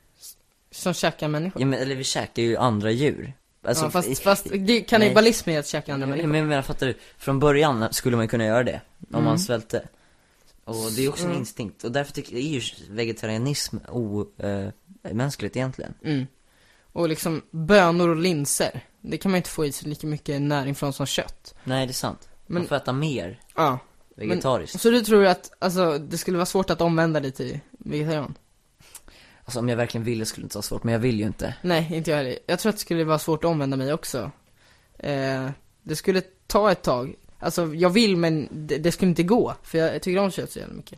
Speaker 2: Som käkar människor.
Speaker 1: Ja, men, eller vi käkar ju andra djur. Alltså,
Speaker 2: ja, fast,
Speaker 1: i-
Speaker 2: fast det, kannibalism är att käka andra
Speaker 1: men,
Speaker 2: människor.
Speaker 1: men jag menar, fattar du? Från början skulle man kunna göra det om
Speaker 2: Mm.
Speaker 1: man svälte. Och det är också en
Speaker 2: Mm.
Speaker 1: instinkt. Och därför tycker jag är ju vegetarianism omänskligt egentligen.
Speaker 2: Mm. Och liksom bönor och linser, det kan man inte få i sig lika mycket näring från som kött.
Speaker 1: Nej, det är sant. Man
Speaker 2: Men-
Speaker 1: får äta mer
Speaker 2: Ja.
Speaker 1: vegetariskt.
Speaker 2: Så du tror att, alltså, det skulle vara svårt att omvända dig till vegetarian?
Speaker 1: Alltså om jag verkligen ville skulle det inte vara svårt, men jag vill ju inte.
Speaker 2: Nej, inte jag heller. Jag tror att det skulle vara svårt att omvända mig också. Eh, det skulle ta ett tag. Alltså, jag vill, men det, det skulle inte gå. För jag, jag tycker om kött så jävla mycket.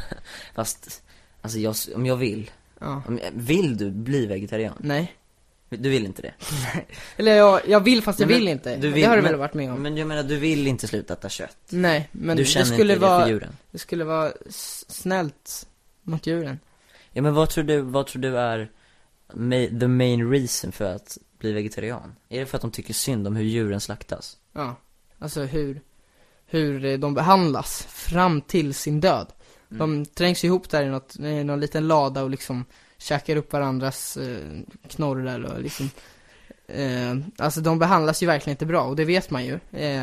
Speaker 1: Fast, alltså jag, om jag vill.
Speaker 2: Ja.
Speaker 1: Om, vill du bli vegetarian?
Speaker 2: Nej.
Speaker 1: Du vill inte det?
Speaker 2: Eller jag, jag vill fast jag
Speaker 1: Nej, men
Speaker 2: vill inte.
Speaker 1: du vill-
Speaker 2: det har du
Speaker 1: men-
Speaker 2: väl varit med om?
Speaker 1: Men jag menar, du vill inte sluta äta kött.
Speaker 2: Nej, men
Speaker 1: du
Speaker 2: det
Speaker 1: känner
Speaker 2: skulle
Speaker 1: inte det
Speaker 2: vara,
Speaker 1: för djuren.
Speaker 2: det skulle vara s- snällt mot djuren.
Speaker 1: Ja, men vad tror du, vad tror du är ma- the main reason för att bli vegetarian? Är det för att de tycker synd om hur djuren slaktas?
Speaker 2: Ja, alltså hur, hur eh, de behandlas fram till sin död.
Speaker 1: Mm.
Speaker 2: De trängs ihop där i, något, i någon liten lada och liksom käkar upp varandras eh, knorr där och liksom eh, alltså de behandlas ju verkligen inte bra, och det vet man ju. Eh,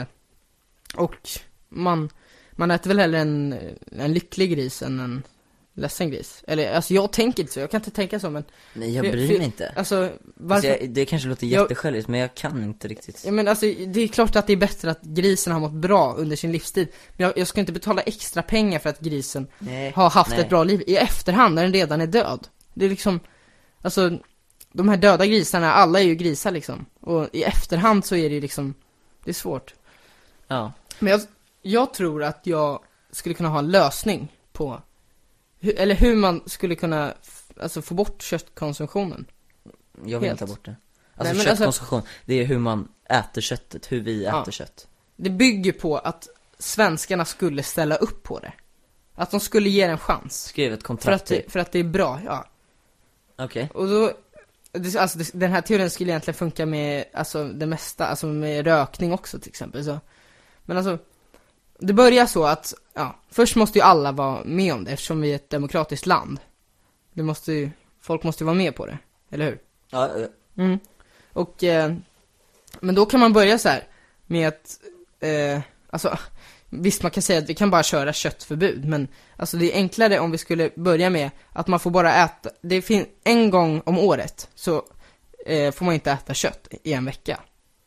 Speaker 2: och man, man äter väl hellre en, en lycklig gris än en ledsen gris. Eller, alltså jag tänker inte så, jag kan inte tänka så, men
Speaker 1: Nej, jag
Speaker 2: För-
Speaker 1: bryr
Speaker 2: för-
Speaker 1: mig inte.
Speaker 2: alltså
Speaker 1: Alltså,
Speaker 2: varför?
Speaker 1: jag, det kanske låter
Speaker 2: Jag-
Speaker 1: jättesjälviskt, men jag kan inte riktigt.
Speaker 2: Ja, men alltså, det är klart att det är bättre att grisen har mått bra under sin livstid. Men jag, jag ska inte betala extra pengar för att grisen
Speaker 1: Nej.
Speaker 2: har haft
Speaker 1: Nej.
Speaker 2: ett bra liv i efterhand när den redan är död. Det är liksom, alltså, de här döda grisarna, alla är ju grisar liksom. Och i efterhand så är det ju liksom, det är svårt.
Speaker 1: Ja.
Speaker 2: Men jag, jag tror att jag skulle kunna ha en lösning på, hur, eller hur man skulle kunna, f- alltså få bort köttkonsumtionen.
Speaker 1: Jag vill
Speaker 2: Helt.
Speaker 1: ta bort det. Alltså
Speaker 2: Nej, men alltså-
Speaker 1: köttkonsumtion, det är hur man äter köttet, hur vi
Speaker 2: Ja.
Speaker 1: äter kött.
Speaker 2: Det bygger på att svenskarna skulle ställa upp på det. Att de skulle ge det en chans.
Speaker 1: Skriv ett
Speaker 2: För att,
Speaker 1: kontrakt.
Speaker 2: det, för att det är bra, ja.
Speaker 1: Okej.
Speaker 2: Och då, det, alltså det, den här teorin skulle egentligen funka med, alltså det mesta, alltså med rökning också till exempel, så. Men alltså, det börjar så att, ja, först måste ju alla vara med om det eftersom vi är ett demokratiskt land. Det måste ju, folk måste ju vara med på det, eller hur?
Speaker 1: Ja, eh,
Speaker 2: Mm. Och, eh, men då kan man börja så här med att, eh, alltså, visst man kan säga att vi kan bara köra köttförbud, men alltså det är enklare om vi skulle börja med att man får bara äta, det finns en gång om året så eh, får man inte äta kött i en vecka.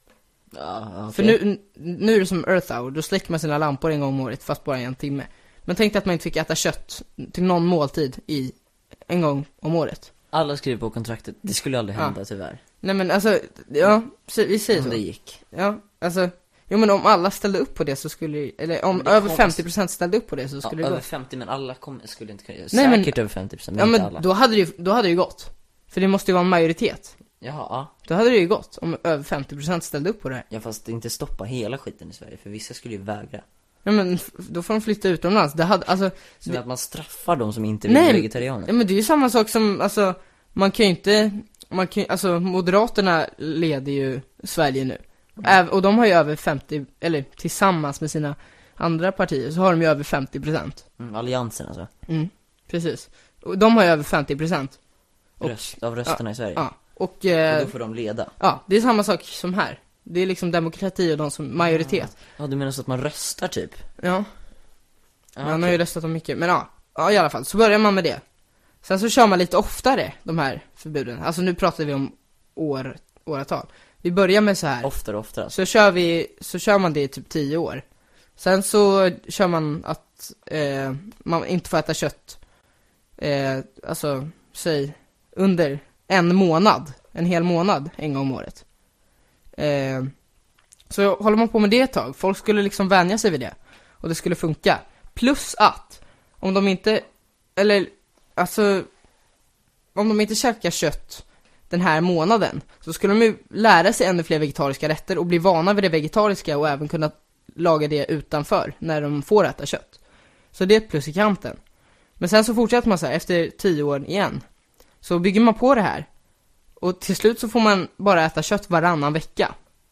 Speaker 1: Ja, okay.
Speaker 2: För nu, nu är det som Earth Hour, då släcker man sina lampor en gång om året, fast bara en timme. Men tänk att man inte fick äta kött till någon måltid i en gång om året.
Speaker 1: Alla skriver på kontraktet, det skulle aldrig hända, ja. Tyvärr.
Speaker 2: Nej men alltså, ja, vi säger
Speaker 1: om
Speaker 2: så.
Speaker 1: det gick.
Speaker 2: Ja, alltså, jo men om alla ställde upp på det så skulle, eller om över femtio procent ställde upp på det så skulle
Speaker 1: ja,
Speaker 2: det
Speaker 1: över
Speaker 2: gå.
Speaker 1: femtio, men alla kom, skulle inte kunna göra.
Speaker 2: Nej,
Speaker 1: Säkert
Speaker 2: men,
Speaker 1: över femtio procent,
Speaker 2: men
Speaker 1: men
Speaker 2: ja,
Speaker 1: inte
Speaker 2: men
Speaker 1: alla.
Speaker 2: då hade det ju, då hade det ju gått. För det måste ju vara en majoritet.
Speaker 1: Jaha, ja.
Speaker 2: Då hade det ju gått om över femtio procent ställde upp på det här.
Speaker 1: Ja, fast det inte stoppa hela skiten i Sverige, för vissa skulle ju vägra.
Speaker 2: Ja men f- då får de flytta utomlands. Det hade, alltså,
Speaker 1: som
Speaker 2: det...
Speaker 1: att man straffar de som inte vill
Speaker 2: Nej,
Speaker 1: vegetarianer.
Speaker 2: Ja men det är ju samma sak som, alltså, man kan ju inte, man kan, alltså Moderaterna leder ju Sverige nu. Äv, och de har ju över femtio, eller tillsammans med sina andra partier så har de ju över femtio procent.
Speaker 1: Mm, alliansen alltså.
Speaker 2: Mm, precis. Och de har ju över femtio procent.
Speaker 1: Röst, av rösterna
Speaker 2: ja,
Speaker 1: i Sverige.
Speaker 2: Ja, och, eh,
Speaker 1: och då får de leda.
Speaker 2: Ja, det är samma sak som här. Det är liksom demokrati och de som majoritet.
Speaker 1: Ja, du menar så att man röstar typ?
Speaker 2: Ja.
Speaker 1: Ja,
Speaker 2: Man
Speaker 1: okay.
Speaker 2: har ju röstat om mycket, men ja. Ja, i alla fall, så börjar man med det. Sen så kör man lite oftare, de här förbuden. Alltså nu pratar vi om år, åratal. Vi börjar med så här.
Speaker 1: Oftare och oftare.
Speaker 2: Så kör vi, så kör man det i typ tio år. Sen så kör man att eh, man inte får äta kött. Eh, alltså, säg, under en månad. En hel månad, en gång om året. Eh, så håller man på med det ett tag. Folk skulle liksom vänja sig vid det. Och det skulle funka. Plus att, om de inte, eller, alltså, om de inte käkar kött den här månaden, så skulle de ju lära sig ännu fler vegetariska rätter och bli vana vid det vegetariska och även kunna laga det utanför när de får äta kött. Så det är ett plus i kanten. Men sen så fortsätter man så här, efter tio år igen. Så bygger man på det här. Och till slut så får man bara äta kött varannan vecka.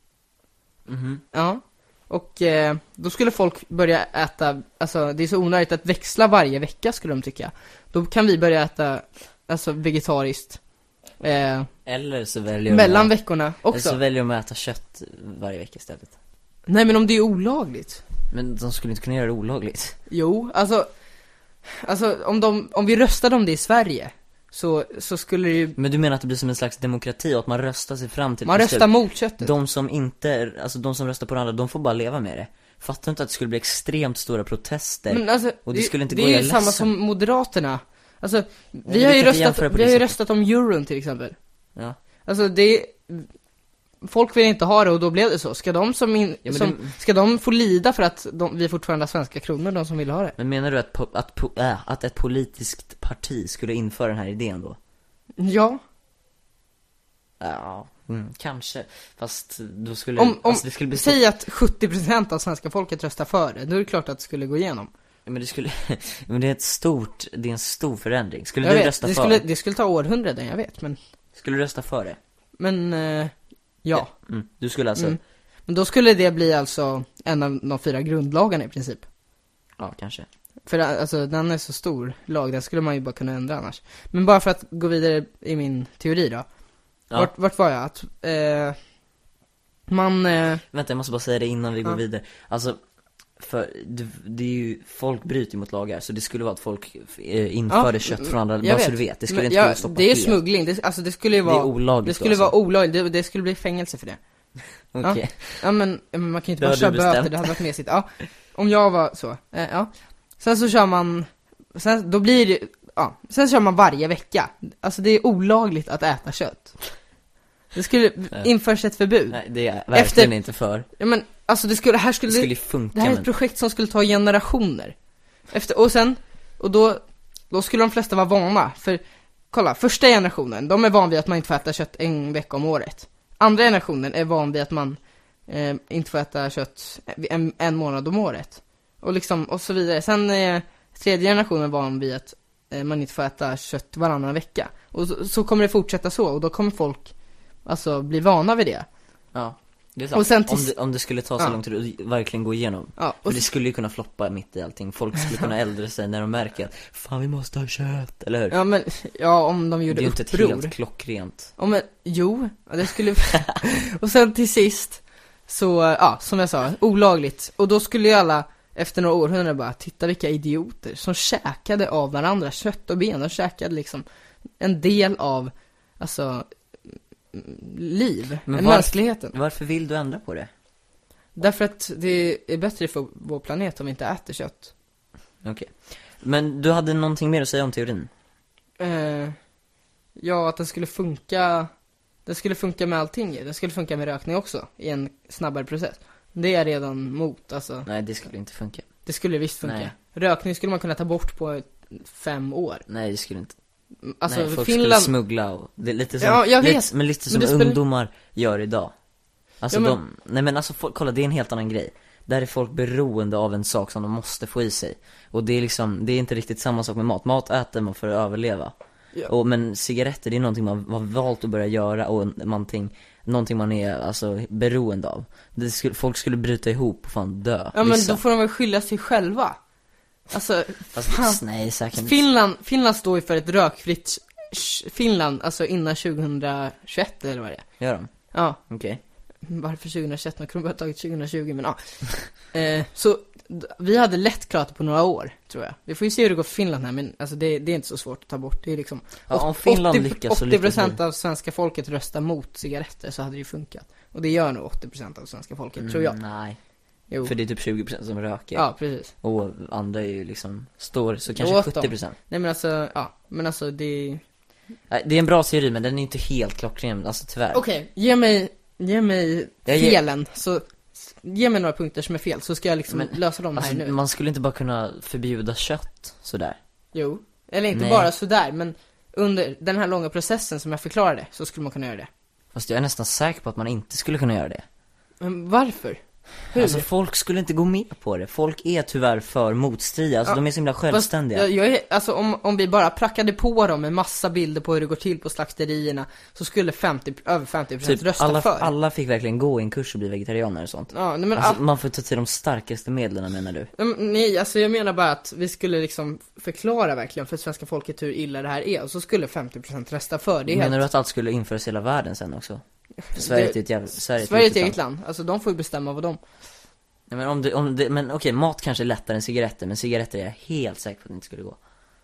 Speaker 1: Mhm.
Speaker 2: Ja. Och eh, då skulle folk börja äta, alltså det är så onödigt att växla varje vecka skulle de tycka. Då kan vi börja äta, alltså vegetariskt. Eh,
Speaker 1: Eller så väljer de
Speaker 2: mellan
Speaker 1: att,
Speaker 2: veckorna också.
Speaker 1: Eller så väljer de att äta kött varje vecka istället.
Speaker 2: Nej men om det är olagligt.
Speaker 1: Men de skulle inte kunna göra det olagligt.
Speaker 2: Jo, alltså, alltså om, de, om vi röstade om det i Sverige så, så skulle det ju...
Speaker 1: Men du menar att det blir som en slags demokrati och att man röstar sig fram till
Speaker 2: man
Speaker 1: beslut.
Speaker 2: röstar mot köttet.
Speaker 1: De som inte, alltså de som röstar på det andra, de får bara leva med det. Fattar du inte att det skulle bli extremt stora protester?
Speaker 2: Men alltså,
Speaker 1: och det, det skulle inte
Speaker 2: det
Speaker 1: gå,
Speaker 2: är ju samma
Speaker 1: ledsen.
Speaker 2: som Moderaterna. Alltså, vi
Speaker 1: vi
Speaker 2: har ju
Speaker 1: kan inte
Speaker 2: röstat,
Speaker 1: jämföra på
Speaker 2: vi
Speaker 1: det
Speaker 2: har ju
Speaker 1: sättet.
Speaker 2: röstat om euron till exempel.
Speaker 1: Ja.
Speaker 2: Alltså det, folk vill inte ha det och då blev det så. Ska de som, in,
Speaker 1: Ja, men
Speaker 2: som
Speaker 1: det-
Speaker 2: ska de få lida för att de, vi fortfarande har svenska kronor, de som vill ha det?
Speaker 1: Men menar du att, po- att, po- äh, att ett politiskt parti skulle införa den här idén då?
Speaker 2: Ja.
Speaker 1: Ja, mm, kanske. Fast då skulle,
Speaker 2: Om, om
Speaker 1: alltså det skulle bli så,
Speaker 2: säg att sjuttio procent av svenska folket röstar för det, då är det klart att det skulle gå igenom.
Speaker 1: men det skulle, men det är ett stort, det är en stor förändring. Skulle
Speaker 2: Jag
Speaker 1: du
Speaker 2: vet,
Speaker 1: rösta
Speaker 2: det
Speaker 1: för?
Speaker 2: skulle, det skulle ta århundraden, jag vet, men
Speaker 1: Skulle du rösta för det?
Speaker 2: Men, eh, ja.
Speaker 1: Mm. Du skulle alltså,
Speaker 2: Mm. Men då skulle det bli alltså en av de fyra grundlagarna i princip.
Speaker 1: ja kanske.
Speaker 2: För alltså den är så stor lag, den skulle man ju bara kunna ändra annars. Men bara för att gå vidare i min teori då.
Speaker 1: Ja.
Speaker 2: Vart, vart var jag? Att, eh, man, eh,
Speaker 1: Vänta, jag måste bara säga det innan vi går
Speaker 2: Ja.
Speaker 1: vidare. Alltså, för det, det är ju, folk bryter ju mot lagar. Så det skulle vara att folk eh, införde
Speaker 2: Ja,
Speaker 1: kött från andra,
Speaker 2: jag
Speaker 1: bara
Speaker 2: vet.
Speaker 1: så du vet. Det skulle
Speaker 2: men,
Speaker 1: inte gå
Speaker 2: ja,
Speaker 1: att stoppa
Speaker 2: det är
Speaker 1: helt.
Speaker 2: smuggling, det, alltså det skulle ju
Speaker 1: Det är
Speaker 2: vara
Speaker 1: olagligt
Speaker 2: Det skulle
Speaker 1: då,
Speaker 2: vara
Speaker 1: alltså.
Speaker 2: olagligt, det, det skulle bli fängelse för det.
Speaker 1: Okej.
Speaker 2: Ja men, men man kan ju inte
Speaker 1: Det
Speaker 2: bara
Speaker 1: har
Speaker 2: köra
Speaker 1: du
Speaker 2: böter,
Speaker 1: bestämt.
Speaker 2: det hade varit mesigt. Ja, om jag var så, eh, ja. Sen så kör man, sen, då blir det, ja, sen kör man varje vecka. Alltså det är olagligt att äta kött. Det skulle införs ett förbud.
Speaker 1: Nej, det är jag verkligen
Speaker 2: Efter-
Speaker 1: inte för.
Speaker 2: Ja men, alltså det skulle, det här
Speaker 1: Det
Speaker 2: skulle,
Speaker 1: skulle ju funka,
Speaker 2: det här är ett
Speaker 1: men
Speaker 2: projekt som skulle ta generationer. Efter, och sen, och då, då skulle de flesta vara vana. För, kolla, första generationen, de är van vid att man inte får äta kött en vecka om året. Andra generationen är van vid att man eh, inte får äta kött en, en månad om året. Och liksom, och så vidare. Sen eh, tredje generationen van vid att eh, man inte får äta kött varannan vecka. Och så, så kommer det fortsätta så, och då kommer folk alltså bli vana vid det.
Speaker 1: ja, det är sant.
Speaker 2: Och sen
Speaker 1: om,
Speaker 2: tills-
Speaker 1: det, om det skulle ta så
Speaker 2: Ja.
Speaker 1: lång tid att verkligen gå igenom.
Speaker 2: Ja,
Speaker 1: För
Speaker 2: och
Speaker 1: det skulle ju kunna floppa mitt i allting. Folk skulle kunna äldra sig när de märker att fan, vi måste ha kött, eller hur?
Speaker 2: ja men, ja om de
Speaker 1: Det är
Speaker 2: gjorde
Speaker 1: ju inte ett
Speaker 2: uppror.
Speaker 1: helt klockrent.
Speaker 2: Ja men, jo, ja, det skulle och sen till sist så, ja, som jag sa, olagligt. Och då skulle ju alla efter några århundraden bara, titta vilka idioter som käkade av varandra, kött och ben. De käkade liksom en del av, alltså liv,
Speaker 1: Men
Speaker 2: än
Speaker 1: varf-
Speaker 2: mänskligheten.
Speaker 1: Varför vill du ändra på det?
Speaker 2: Därför att det är bättre för vår planet om vi inte äter kött.
Speaker 1: Okej. Okay. Men du hade någonting mer att säga om teorin?
Speaker 2: Eh, ja, att den skulle funka. Den skulle funka med allting. Den skulle funka med rökning också i en snabbare process. Det är jag redan mot, alltså.
Speaker 1: Nej, det skulle inte funka.
Speaker 2: Det skulle visst funka.
Speaker 1: Nej.
Speaker 2: Rökning skulle man kunna ta bort på fem år.
Speaker 1: Nej, det skulle inte.
Speaker 2: Alltså,
Speaker 1: Nej, folk
Speaker 2: Finland...
Speaker 1: skulle smuggla och det är lite som,
Speaker 2: Ja, jag vet.
Speaker 1: lite, men lite som
Speaker 2: Men det spelar-
Speaker 1: ungdomar gör idag. Alltså
Speaker 2: Ja, men-
Speaker 1: de, nej men alltså folk, kolla, det är en helt annan grej. Där är folk beroende av en sak som de måste få i sig. Och det är liksom, det är inte riktigt samma sak med mat. Mat äter man för att överleva.
Speaker 2: Ja.
Speaker 1: Och, men cigaretter, det är någonting man har valt att börja göra. Och någonting, någonting man är alltså beroende av. Det skulle, folk skulle bryta ihop och fan dö.
Speaker 2: Ja, men
Speaker 1: vissa.
Speaker 2: då får de väl skylla sig själva. Alltså,
Speaker 1: Fast,
Speaker 2: fan.
Speaker 1: nej, säkert.
Speaker 2: Finland, Finland står ju för ett rökfritt sh- Finland, alltså innan tjugohundratjugoett eller vad det är.
Speaker 1: Gör de?
Speaker 2: Ja,
Speaker 1: Okej.
Speaker 2: varför tjugohundratjugoett? Man kunde bara ha tagit tjugohundratjugo, men ja. eh, Så d- vi hade lätt klarat det på några år, tror jag. Vi får ju se hur det går för Finland här, men alltså det, det är inte så svårt att ta bort. Det är liksom
Speaker 1: Ja, om Finland
Speaker 2: åttio
Speaker 1: lyckas så
Speaker 2: åttio
Speaker 1: lyckas
Speaker 2: procent
Speaker 1: vi.
Speaker 2: av svenska folket röstar mot cigaretter, så hade det ju funkat. Och det gör nog åttio procent av svenska folket, tror jag.
Speaker 1: Mm, nej,
Speaker 2: Jo.
Speaker 1: för det är typ tjugo procent som röker.
Speaker 2: Ja, precis.
Speaker 1: Och andra är ju liksom, står, så kanske
Speaker 2: Åt dem.
Speaker 1: sjuttio procent.
Speaker 2: Nej, men alltså, ja, men alltså det...
Speaker 1: Nej, det är en bra teori, men den är inte helt klockren, alltså tyvärr.
Speaker 2: Okej, ge mig, ge mig
Speaker 1: Jag ger-
Speaker 2: felen, så ge mig några punkter som är fel, så ska jag liksom
Speaker 1: Men,
Speaker 2: lösa dem här
Speaker 1: Alltså,
Speaker 2: nu.
Speaker 1: man skulle inte bara kunna förbjuda kött sådär.
Speaker 2: Jo, eller inte
Speaker 1: Nej.
Speaker 2: bara sådär, men under den här långa processen som jag förklarade, så skulle man kunna göra det.
Speaker 1: Fast jag är nästan säker på att man inte skulle kunna göra det.
Speaker 2: Men varför? Hur?
Speaker 1: Alltså folk skulle inte gå med på det. Folk är tyvärr för motstridiga, alltså
Speaker 2: Ja,
Speaker 1: de är så himla
Speaker 2: Fast
Speaker 1: självständiga.
Speaker 2: jag, jag är, alltså om, om vi bara prackade på dem en massa bilder på hur det går till på slakterierna, så skulle femtio, över femtio procent
Speaker 1: Typ
Speaker 2: rösta
Speaker 1: alla,
Speaker 2: för.
Speaker 1: alla fick verkligen gå i en kurs och bli vegetarianer och sånt.
Speaker 2: Ja, nej, men
Speaker 1: Alltså
Speaker 2: all,
Speaker 1: man får ta till de starkaste medlen, menar du?
Speaker 2: Mm, nej, alltså jag menar bara att vi skulle liksom förklara verkligen för svenska folket hur illa det här är, och så skulle femtio procent rösta för. Det är
Speaker 1: Menar
Speaker 2: helt...
Speaker 1: du att allt skulle införas i hela världen sen också? För Sverige
Speaker 2: Det-
Speaker 1: är ett jävla, Sverige är ett
Speaker 2: Sverige är ett
Speaker 1: litet
Speaker 2: eget land, alltså de får ju bestämma vad de...
Speaker 1: Nej, men om det, om det, men okej, mat kanske är lättare än cigaretter, men cigaretter är jag helt säker på att det inte skulle gå.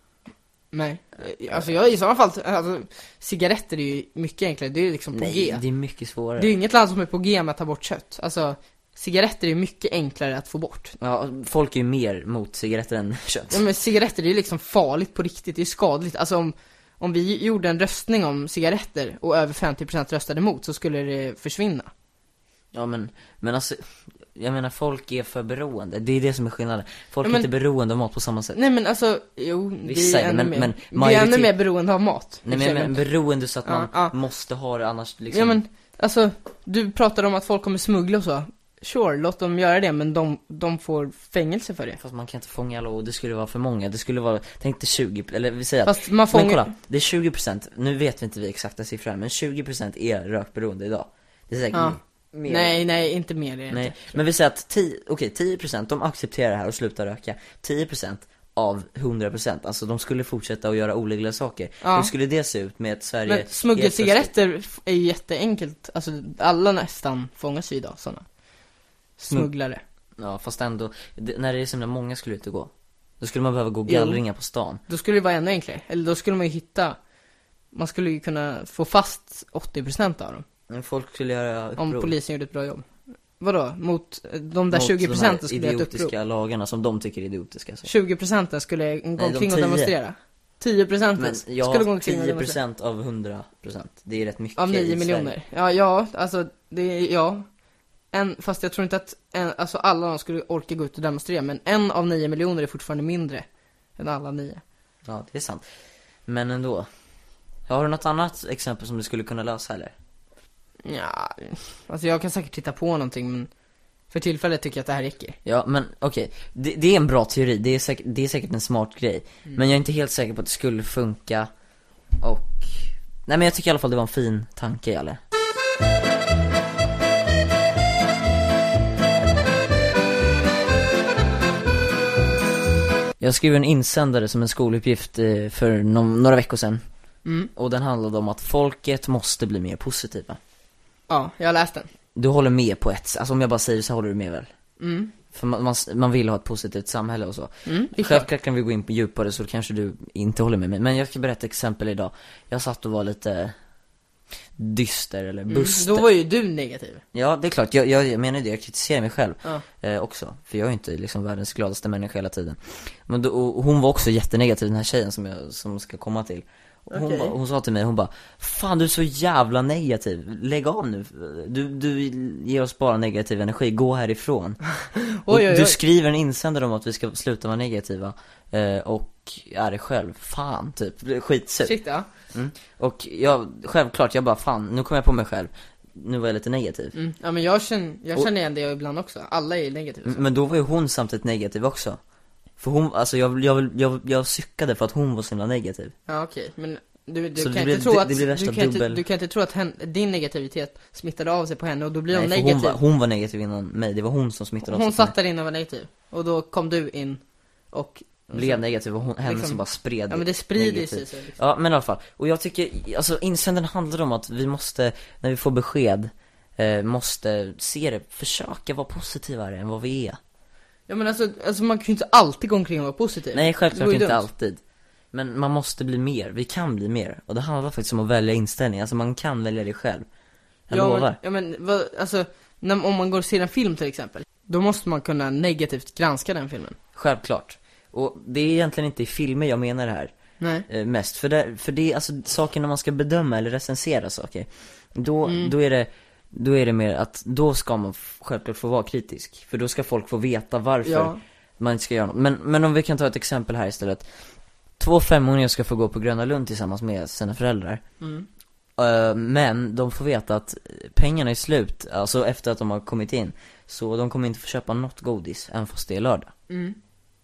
Speaker 2: Nej, alltså jag i sådana fall, alltså cigaretter är ju mycket enklare, det är ju liksom på
Speaker 1: Nej,
Speaker 2: G.
Speaker 1: det är mycket svårare.
Speaker 2: Det är ju inget land som är på G med att ta bort kött. Alltså, cigaretter är ju mycket enklare att få bort.
Speaker 1: Ja, folk är ju mer mot cigaretter än kött.
Speaker 2: Ja, men cigaretter är ju liksom farligt på riktigt, det är skadligt. Alltså om, om vi gjorde en röstning om cigaretter och över femtio procent röstade emot, så skulle det försvinna.
Speaker 1: Ja, men, men alltså, jag menar, folk är för beroende. Det är det som är skillnaden. Folk
Speaker 2: Ja,
Speaker 1: är
Speaker 2: men-
Speaker 1: inte beroende av mat på samma sätt.
Speaker 2: Nej men alltså, jo, vi
Speaker 1: Vissa är
Speaker 2: är
Speaker 1: det,
Speaker 2: ännu
Speaker 1: men-
Speaker 2: mer,
Speaker 1: men
Speaker 2: vi är
Speaker 1: majoritet-
Speaker 2: ännu mer beroende av mat.
Speaker 1: Nej, men, men beroende så att man
Speaker 2: Ja, ja.
Speaker 1: måste ha det, annars liksom...
Speaker 2: Ja men, alltså, du pratar om att folk kommer smuggla och så. Sure, låt dem göra det, men de, de får fängelse för det.
Speaker 1: Fast man kan inte fånga alla, och det skulle vara för många. Det skulle vara, tänk dig tjugo, eller vi säger att...
Speaker 2: Fast man
Speaker 1: Men
Speaker 2: fångar...
Speaker 1: kolla, det är tjugo procent, nu vet vi inte vi exakta siffror, men tjugo procent är rökberoende idag. Det är säkert
Speaker 2: Ja.
Speaker 1: mer.
Speaker 2: Nej, nej, inte mer det är
Speaker 1: Nej,
Speaker 2: inte.
Speaker 1: men vi säger att tio, okej, tio procent, de accepterar det här och slutar röka. tio procent av hundra procent, alltså de skulle fortsätta att göra olagliga saker.
Speaker 2: Ja.
Speaker 1: Hur skulle det se ut med ett Sverige?
Speaker 2: Men smuggelcigaretter f- är ju jätteenkelt. Alltså alla nästan fångas ju idag, sådana smugglare.
Speaker 1: Ja, fast ändå, det, när det är så himla många skulle ut och gå, då skulle man behöva gå gallringar på stan.
Speaker 2: Då skulle det vara ännu enklare. Eller då skulle man ju hitta, man skulle ju kunna få fast åttio procent av dem,
Speaker 1: Men folk skulle göra uppror.
Speaker 2: om polisen gjorde ett bra jobb. Vadå? Mot eh, de där
Speaker 1: Mot
Speaker 2: tjugo procenten
Speaker 1: de
Speaker 2: skulle
Speaker 1: här
Speaker 2: göra ett uppror.
Speaker 1: idiotiska lagarna som de tycker är idiotiska så.
Speaker 2: tjugo procenten skulle gå
Speaker 1: Nej, de
Speaker 2: omkring och
Speaker 1: tio.
Speaker 2: demonstrera. tio procent
Speaker 1: Men
Speaker 2: skulle
Speaker 1: ja,
Speaker 2: gå omkring och
Speaker 1: tio
Speaker 2: demonstrera.
Speaker 1: procent av hundra procent, det är rätt mycket
Speaker 2: Av
Speaker 1: i
Speaker 2: nio
Speaker 1: Sverige.
Speaker 2: miljoner. Ja, ja, alltså det är, ja. En, fast jag tror inte att en, alltså alla de skulle orka gå ut och demonstrera, men en av nio miljoner är fortfarande mindre än alla nio.
Speaker 1: Ja, det är sant. Men ändå. Har du något annat exempel som du skulle kunna lösa eller?
Speaker 2: Ja, alltså jag kan säkert titta på någonting, men för tillfället tycker jag att det här räcker.
Speaker 1: Ja, men okej, det, det är en bra teori, det är, säkert, det är säkert en smart grej.
Speaker 2: Mm.
Speaker 1: Men jag är inte helt säker på att det skulle funka. Och nej, men jag tycker i alla fall det var en fin tanke, eller? Jag skrev en insändare som en skoluppgift eh, för no- några veckor sedan.
Speaker 2: Mm.
Speaker 1: Och den handlade om att folket måste bli mer positiva.
Speaker 2: Ja, jag har läst den.
Speaker 1: Du håller med på ett, alltså om jag bara säger så håller du med väl?
Speaker 2: Mm.
Speaker 1: För man, man, man vill ha ett positivt samhälle och så.
Speaker 2: Mm, det är klart.
Speaker 1: Självklart kan vi gå in på djupare, så kanske du inte håller med mig. Men jag ska berätta ett exempel idag. Jag satt och var lite dyster eller
Speaker 2: Mm,
Speaker 1: buster.
Speaker 2: då var ju du negativ.
Speaker 1: Ja, det är klart, jag, jag, jag menar det, jag kritiserar mig själv
Speaker 2: Ja.
Speaker 1: eh, också. För jag är inte liksom världens gladaste människa hela tiden. Men då, och hon var också jättenegativ, den här tjejen som jag som ska komma till. Och Hon,
Speaker 2: Okej.
Speaker 1: ba, hon sa till mig, hon bara, fan du är så jävla negativ, lägg av nu. Du, du ger oss bara negativ energi, gå härifrån. Och
Speaker 2: Oj, oj,
Speaker 1: du
Speaker 2: oj.
Speaker 1: skriver en insändare om att vi ska sluta vara negativa eh, och är det själv, fan typ, skitsur.
Speaker 2: Shit, ja.
Speaker 1: Mm. Och jag, självklart, jag bara fan, nu kommer jag på mig själv. Nu var jag lite negativ.
Speaker 2: Mm. Ja, men jag känner, jag
Speaker 1: Och-
Speaker 2: känner igen det ibland också. Alla är negativa.
Speaker 1: M- Men då var ju hon samtidigt negativ också. För hon, alltså jag, jag, jag, jag cyckade för att hon var så himla negativ.
Speaker 2: Ja, okej. Men du, du
Speaker 1: Så
Speaker 2: kan
Speaker 1: det
Speaker 2: inte
Speaker 1: blir-
Speaker 2: tro
Speaker 1: det-
Speaker 2: att
Speaker 1: det blir värsta
Speaker 2: du, kan inte,
Speaker 1: dubbel-
Speaker 2: du kan inte tro att hen, din negativitet smittade av sig på henne och då blir
Speaker 1: Nej,
Speaker 2: hon
Speaker 1: för
Speaker 2: negativ.
Speaker 1: hon var, hon var negativ innan mig, det var hon som smittade av
Speaker 2: Hon
Speaker 1: sig på mig.
Speaker 2: satt där inne och var negativ. Och då kom du in och
Speaker 1: Blev negativ och hon, henne
Speaker 2: liksom-
Speaker 1: som bara spred.
Speaker 2: ja, men det sprider
Speaker 1: negativ.
Speaker 2: sig så liksom.
Speaker 1: Ja, men i alla fall. Och jag tycker, alltså insändaren handlar om att vi måste, när vi får besked, eh, måste se det, försöka vara positivare än vad vi är.
Speaker 2: Ja, men alltså, alltså man kan ju inte alltid gå omkring och vara positiv.
Speaker 1: Nej,
Speaker 2: Det
Speaker 1: självklart
Speaker 2: vore ju
Speaker 1: inte
Speaker 2: dumt.
Speaker 1: alltid. Men man måste bli mer, vi kan bli mer. Och det handlar faktiskt om att välja inställning, alltså man kan välja det själv. Jag
Speaker 2: ja,
Speaker 1: lovar.
Speaker 2: men, ja men vad, alltså när, om man går och ser en film till exempel, då måste man kunna negativt granska den filmen.
Speaker 1: Självklart. Och det är egentligen inte i filmer jag menar det här
Speaker 2: Nej.
Speaker 1: eh, mest. För det, för det är alltså saker när man ska bedöma eller recensera saker. Då,
Speaker 2: Mm.
Speaker 1: då är det Då är det mer att då ska man f- självklart få vara kritisk. För då ska folk få veta varför
Speaker 2: Ja.
Speaker 1: man inte ska göra något. Men, men om vi kan ta ett exempel här istället. Två femåringar ska få gå på Gröna Lund tillsammans med sina föräldrar.
Speaker 2: Mm.
Speaker 1: Uh, men de får veta att pengarna är slut, alltså efter att de har kommit in. Så de kommer inte få köpa något godis, även fast det är lördag.
Speaker 2: Mm.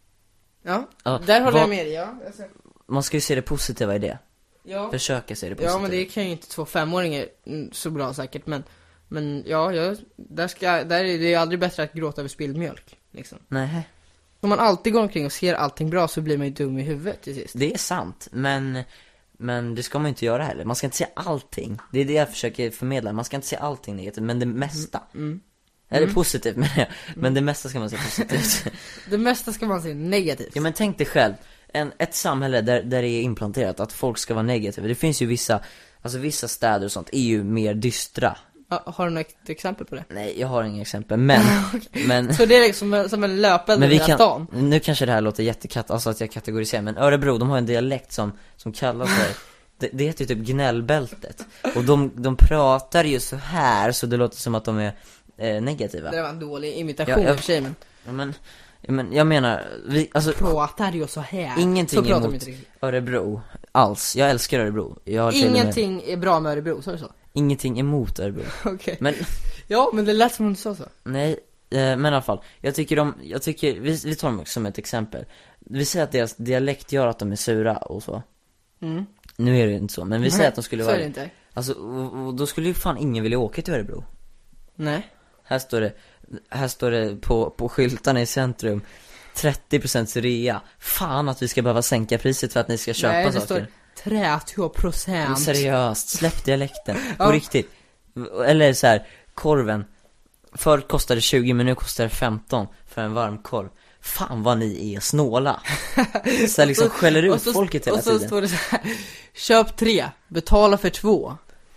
Speaker 2: Ja,
Speaker 1: Ja,
Speaker 2: där håller
Speaker 1: vad-
Speaker 2: jag med dig, ja. Alltså,
Speaker 1: Man ska ju se det positiva i det.
Speaker 2: ja.
Speaker 1: Försöka se det positiva.
Speaker 2: Ja, men det kan ju inte två femåringar mm, så bra säkert, men men ja, ja där ska där är det ju aldrig bättre att gråta över spilld mjölk liksom.
Speaker 1: Nej,
Speaker 2: Om man alltid går omkring och ser allting bra så blir man ju dum i huvudet till sist.
Speaker 1: det är sant, men men det ska man inte göra heller. Man ska inte se allting. Det är det jag försöker förmedla. Man ska inte se allting negativt, men det mesta.
Speaker 2: Mm.
Speaker 1: Eller
Speaker 2: Mm.
Speaker 1: positivt, men men det mesta ska man se positivt.
Speaker 2: Det mesta ska man se negativt.
Speaker 1: Ja, men tänk dig själv, en, ett samhälle där, där det är implanterat att folk ska vara negativa. Det finns ju vissa, alltså vissa städer och sånt är ju mer dystra.
Speaker 2: Ja, har du något exempel på det?
Speaker 1: Nej, jag har inga exempel, men men
Speaker 2: Så det är liksom som en, som en löpeld
Speaker 1: men
Speaker 2: i
Speaker 1: vi
Speaker 2: hela stan?
Speaker 1: kan, nu kanske det här låter jättekatt, alltså att jag kategoriserar, men Örebro, de har en dialekt som, som kallar sig, det, det heter ju typ gnällbältet. Och de, de pratar ju så här, så det låter som att de är eh, negativa.
Speaker 2: Det var en dålig imitation
Speaker 1: Ja, jag-
Speaker 2: i och för sig, men
Speaker 1: Ja, men, ja, men jag menar, vi, alltså
Speaker 2: pratar ju så här.
Speaker 1: ingenting
Speaker 2: så pratar de
Speaker 1: emot
Speaker 2: inte riktigt.
Speaker 1: Örebro alls, jag älskar Örebro. Jag har till och med-
Speaker 2: Ingenting är bra med Örebro, så är det så?
Speaker 1: Ingenting emot Örebro.
Speaker 2: Okej.
Speaker 1: Men
Speaker 2: Ja, men det lät som hon sa så.
Speaker 1: nej, eh, men i alla fall, jag tycker de, jag tycker, vi, vi tar dem som ett exempel. Vi säger att deras dialekt gör att de är sura och så.
Speaker 2: Mm.
Speaker 1: Nu är det ju inte så, men vi
Speaker 2: Nej,
Speaker 1: säger att de skulle
Speaker 2: så är
Speaker 1: vara
Speaker 2: det inte.
Speaker 1: Alltså, och, och då skulle ju fan ingen vilja åka till Örebro.
Speaker 2: Nej.
Speaker 1: Här står det, här står det på, på skyltarna i centrum, trettio procent rea. Fan att vi ska behöva sänka priset för att ni ska köpa
Speaker 2: Nej, det
Speaker 1: saker.
Speaker 2: står trettio
Speaker 1: Men
Speaker 2: procent.
Speaker 1: seriöst, släpp dialekten. På
Speaker 2: Ja.
Speaker 1: riktigt. Eller så här, korven. Förut kostade tjugo, men nu kostar det femton för en varm korv. Fan vad ni är snåla. Så här liksom skäller ut folket hela
Speaker 2: Och så
Speaker 1: tiden.
Speaker 2: står det så här: köp tre, betala för två.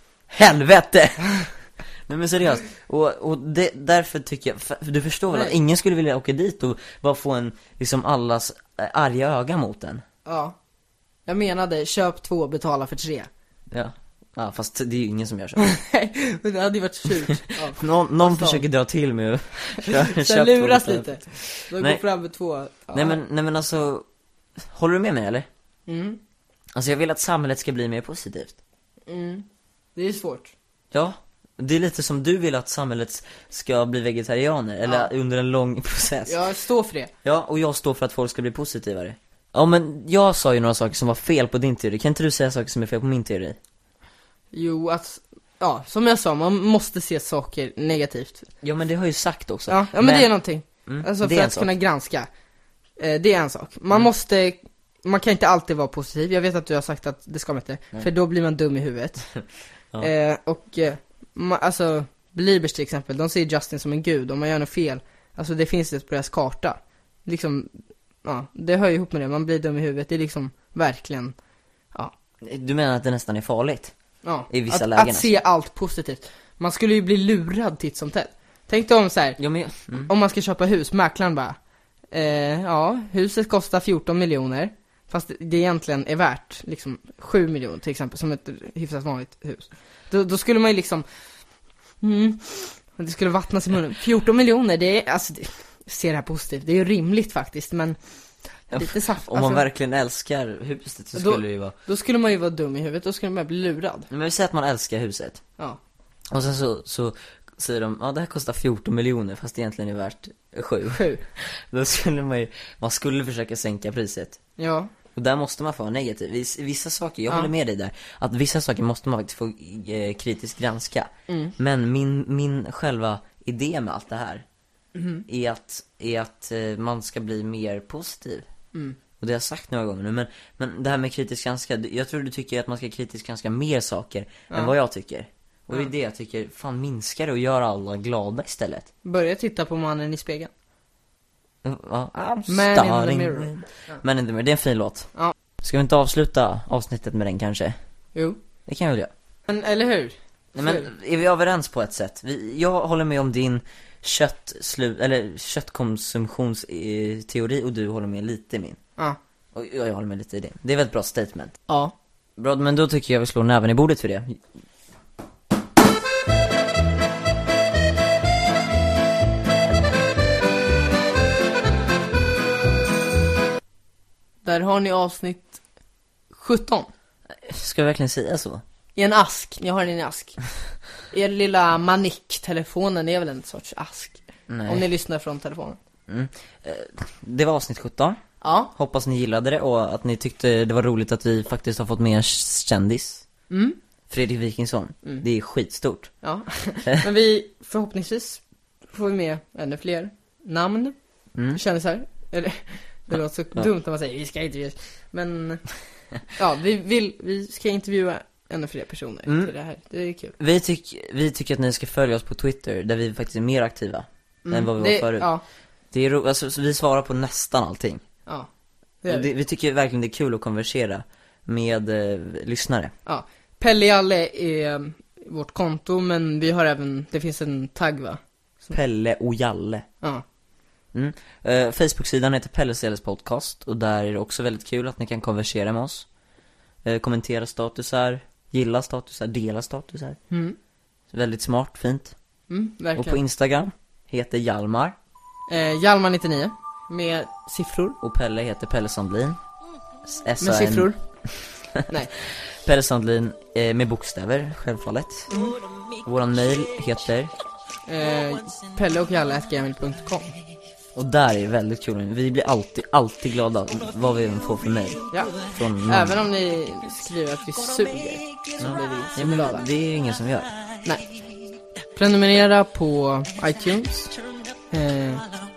Speaker 1: Helvete! Nej men seriöst. Och, och det, därför tycker jag, för, för du förstår väl
Speaker 2: Nej.
Speaker 1: att ingen skulle vilja åka dit och bara få en, liksom allas äh, arga öga mot den.
Speaker 2: Ja. Jag menade, köp två, betala för tre.
Speaker 1: Ja. Ja, fast det är ju ingen som gör så.
Speaker 2: Nej, men det hade ju varit surt. Ja.
Speaker 1: Någon, någon
Speaker 2: Fast
Speaker 1: försöker dra till med köp
Speaker 2: Sen luras lite. De går
Speaker 1: Nej.
Speaker 2: fram med två. Ja.
Speaker 1: Nej men, nej men alltså, håller du med mig eller?
Speaker 2: Mm.
Speaker 1: Alltså jag vill att samhället ska bli mer positivt.
Speaker 2: Mm. Det är svårt.
Speaker 1: Ja, det är lite som du vill att samhället ska bli vegetarianer, eller
Speaker 2: Ja.
Speaker 1: under en lång process.
Speaker 2: Jag står för det.
Speaker 1: Ja, och jag står för att folk ska bli positivare. Ja, men jag sa ju några saker som var fel på din teori. Kan inte du säga saker som är fel på min teori?
Speaker 2: Jo, att, ja, som jag sa, man måste se saker negativt.
Speaker 1: Ja, men det har jag ju sagt också.
Speaker 2: Ja, ja men, det är någonting.
Speaker 1: Mm,
Speaker 2: Alltså
Speaker 1: det
Speaker 2: för
Speaker 1: är en
Speaker 2: att
Speaker 1: sak.
Speaker 2: kunna granska. Eh, det är en sak. Man
Speaker 1: Mm.
Speaker 2: måste, man kan inte alltid vara positiv. Jag vet att du har sagt att det ska man inte.
Speaker 1: Nej.
Speaker 2: För då blir man dum i huvudet.
Speaker 1: Ja.
Speaker 2: eh, och, eh, ma, alltså, Beliebers till exempel, de ser Justin som en gud. Om man gör något fel, alltså det finns det på deras karta. Liksom, ja, det hör ju ihop med det. Man blir dum i huvudet. Det är liksom verkligen, ja.
Speaker 1: Du menar att det nästan är farligt?
Speaker 2: Ja,
Speaker 1: i vissa
Speaker 2: att,
Speaker 1: lägen,
Speaker 2: att se allt positivt. Man skulle ju bli lurad titt som tätt. Tänk dig om så här,
Speaker 1: Ja, men, mm.
Speaker 2: om man ska köpa hus, mäklaren bara eh, ja, huset kostar fjorton miljoner. Fast det egentligen är värt liksom sju miljoner till exempel, som ett hyfsat vanligt hus. Då, då skulle man ju liksom mm, det skulle vattnas i munnen. fjorton miljoner, det är, alltså det, ser det här positivt, det är ju rimligt faktiskt, men lite saft.
Speaker 1: Om man
Speaker 2: alltså,
Speaker 1: verkligen älskar huset så skulle
Speaker 2: då,
Speaker 1: det ju vara...
Speaker 2: Då skulle man ju vara dum i huvudet, då skulle man bli lurad.
Speaker 1: Men vi säger att man älskar huset.
Speaker 2: Ja.
Speaker 1: Och sen så, så säger de, ja det här kostar fjorton miljoner fast egentligen är värt sju.
Speaker 2: Sju.
Speaker 1: Då skulle man ju, man skulle försöka sänka priset.
Speaker 2: Ja.
Speaker 1: Och där måste man få vara negativ. Vis, vissa saker, jag
Speaker 2: Ja.
Speaker 1: håller med dig där, att vissa saker måste man faktiskt få eh, kritiskt granska.
Speaker 2: Mm.
Speaker 1: Men min, min själva idé med allt det här
Speaker 2: Mm.
Speaker 1: är att, är att eh, man ska bli mer positiv.
Speaker 2: Mm.
Speaker 1: Och det har jag sagt några gånger nu, men, men det här med kritisk granska, jag tror du tycker att man ska kritiskt granska mer saker
Speaker 2: Ja.
Speaker 1: än vad jag tycker. Och det är
Speaker 2: Ja.
Speaker 1: det jag tycker, fan minskar det och gör alla glada istället.
Speaker 2: Börja titta på mannen i spegeln.
Speaker 1: Ja,
Speaker 2: Man
Speaker 1: starring-
Speaker 2: in the mirror. Ja.
Speaker 1: Man in the mirror, det är en fin låt.
Speaker 2: Ja.
Speaker 1: Ska vi inte avsluta avsnittet med den kanske?
Speaker 2: Jo.
Speaker 1: Det kan vi väl göra.
Speaker 2: Men, eller hur?
Speaker 1: Nej, men är vi överens på ett sätt? Vi, jag håller med om din kött slu, eller köttkonsumtionsteori och du håller med lite i min.
Speaker 2: Ja.
Speaker 1: Och jag, jag håller med lite i det. Det är väl ett bra statement.
Speaker 2: Ja.
Speaker 1: Bra, men då tycker jag vi slår näven i bordet för det.
Speaker 2: Där har ni avsnitt sjutton.
Speaker 1: Ska jag verkligen säga så?
Speaker 2: I en ask. Jag har den i en ask. Er lilla Manic-telefonen är väl en sorts ask.
Speaker 1: Nej.
Speaker 2: Om ni lyssnar från telefonen.
Speaker 1: Mm. Eh, Det var avsnitt sjutton.
Speaker 2: Ja.
Speaker 1: Hoppas ni gillade det och att ni tyckte det var roligt att vi faktiskt har fått med en kändis.
Speaker 2: Mm.
Speaker 1: Fredrik Wikingsson.
Speaker 2: Mm.
Speaker 1: Det är skitstort.
Speaker 2: Ja. Men vi förhoppningsvis får vi med ännu fler namn.
Speaker 1: Mm.
Speaker 2: Kändisar. Eller, det låter så
Speaker 1: Ja.
Speaker 2: dumt när man säger vi ska intervjua. Men ja, vi vill, vi ska intervjua ännu fler personer
Speaker 1: Mm.
Speaker 2: till det här. Det är kul.
Speaker 1: Vi, tyck, vi tycker att ni ska följa oss på Twitter där vi faktiskt är mer aktiva än vad vi var
Speaker 2: det,
Speaker 1: förut.
Speaker 2: Ja,
Speaker 1: Det är ro, alltså, så vi svarar på nästan allting.
Speaker 2: ja. Det gör
Speaker 1: Och
Speaker 2: vi.
Speaker 1: det, vi tycker verkligen det är kul att konversera med eh, lyssnare.
Speaker 2: Ja. Pelle Jalle är vårt konto, men vi har även, det finns en tagg va?
Speaker 1: Pelle och Jalle.
Speaker 2: Ja.
Speaker 1: Mm. Eh, Facebook-sidan heter Pelle Seles podcast och där är det också väldigt kul att ni kan konversera med oss. Eh, kommentera statusar, gilla statusar, dela statusar.
Speaker 2: Mm.
Speaker 1: Väldigt smart, fint.
Speaker 2: Mm,
Speaker 1: Och på
Speaker 2: verkligen.
Speaker 1: Instagram heter Hjalmar
Speaker 2: Eh, Hjalmar nittionio med siffror.
Speaker 1: och Pelle heter Pelle Sandlin. S-
Speaker 2: Med
Speaker 1: S A N
Speaker 2: siffror. Nej.
Speaker 1: Pelle Sandlin eh, med bokstäver, självfallet.
Speaker 2: Mm.
Speaker 1: Våran mail heter,
Speaker 2: Eh, Pelle och Jalle at gmail punkt com.
Speaker 1: och där är det väldigt kul. Vi blir alltid, alltid glada vad vi än får för mail.
Speaker 2: Ja.
Speaker 1: Från någon.
Speaker 2: Även om ni skriver att vi suger, så
Speaker 1: Ja.
Speaker 2: blir vi
Speaker 1: Ja,
Speaker 2: så
Speaker 1: men
Speaker 2: glada.
Speaker 1: det är ingen som gör.
Speaker 2: Nej. Prenumerera på iTunes. Eh,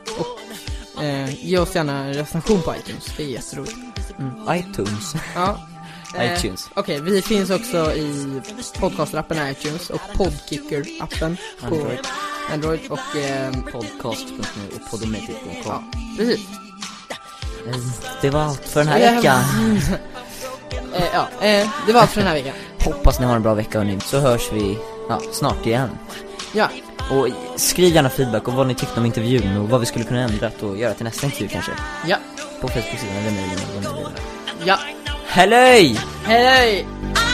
Speaker 2: och eh, ge oss gärna en recension på iTunes. Det är jätteroligt.
Speaker 1: Mm. iTunes.
Speaker 2: Ja. Eh,
Speaker 1: iTunes.
Speaker 2: Okej, vi finns också i podcastrappen iTunes och Podkicker-appen på
Speaker 1: Android.
Speaker 2: Android och eh,
Speaker 1: Podcast punkt nu och podometic punkt com.
Speaker 2: ja, precis.
Speaker 1: Eh, Det var allt för den här
Speaker 2: Ja.
Speaker 1: veckan.
Speaker 2: Eh, ja, eh, det var allt för den här veckan.
Speaker 1: Hoppas ni har en bra vecka hörni. Så hörs vi ja, snart igen.
Speaker 2: Ja,
Speaker 1: Och skriv gärna feedback och vad ni tyckte om intervjun och vad vi skulle kunna ändra och göra till nästa intervju kanske.
Speaker 2: ja,
Speaker 1: På Facebook-sidan eller mejlen eller vad ni vill.
Speaker 2: ja.
Speaker 1: Hej!
Speaker 2: Hej!
Speaker 4: I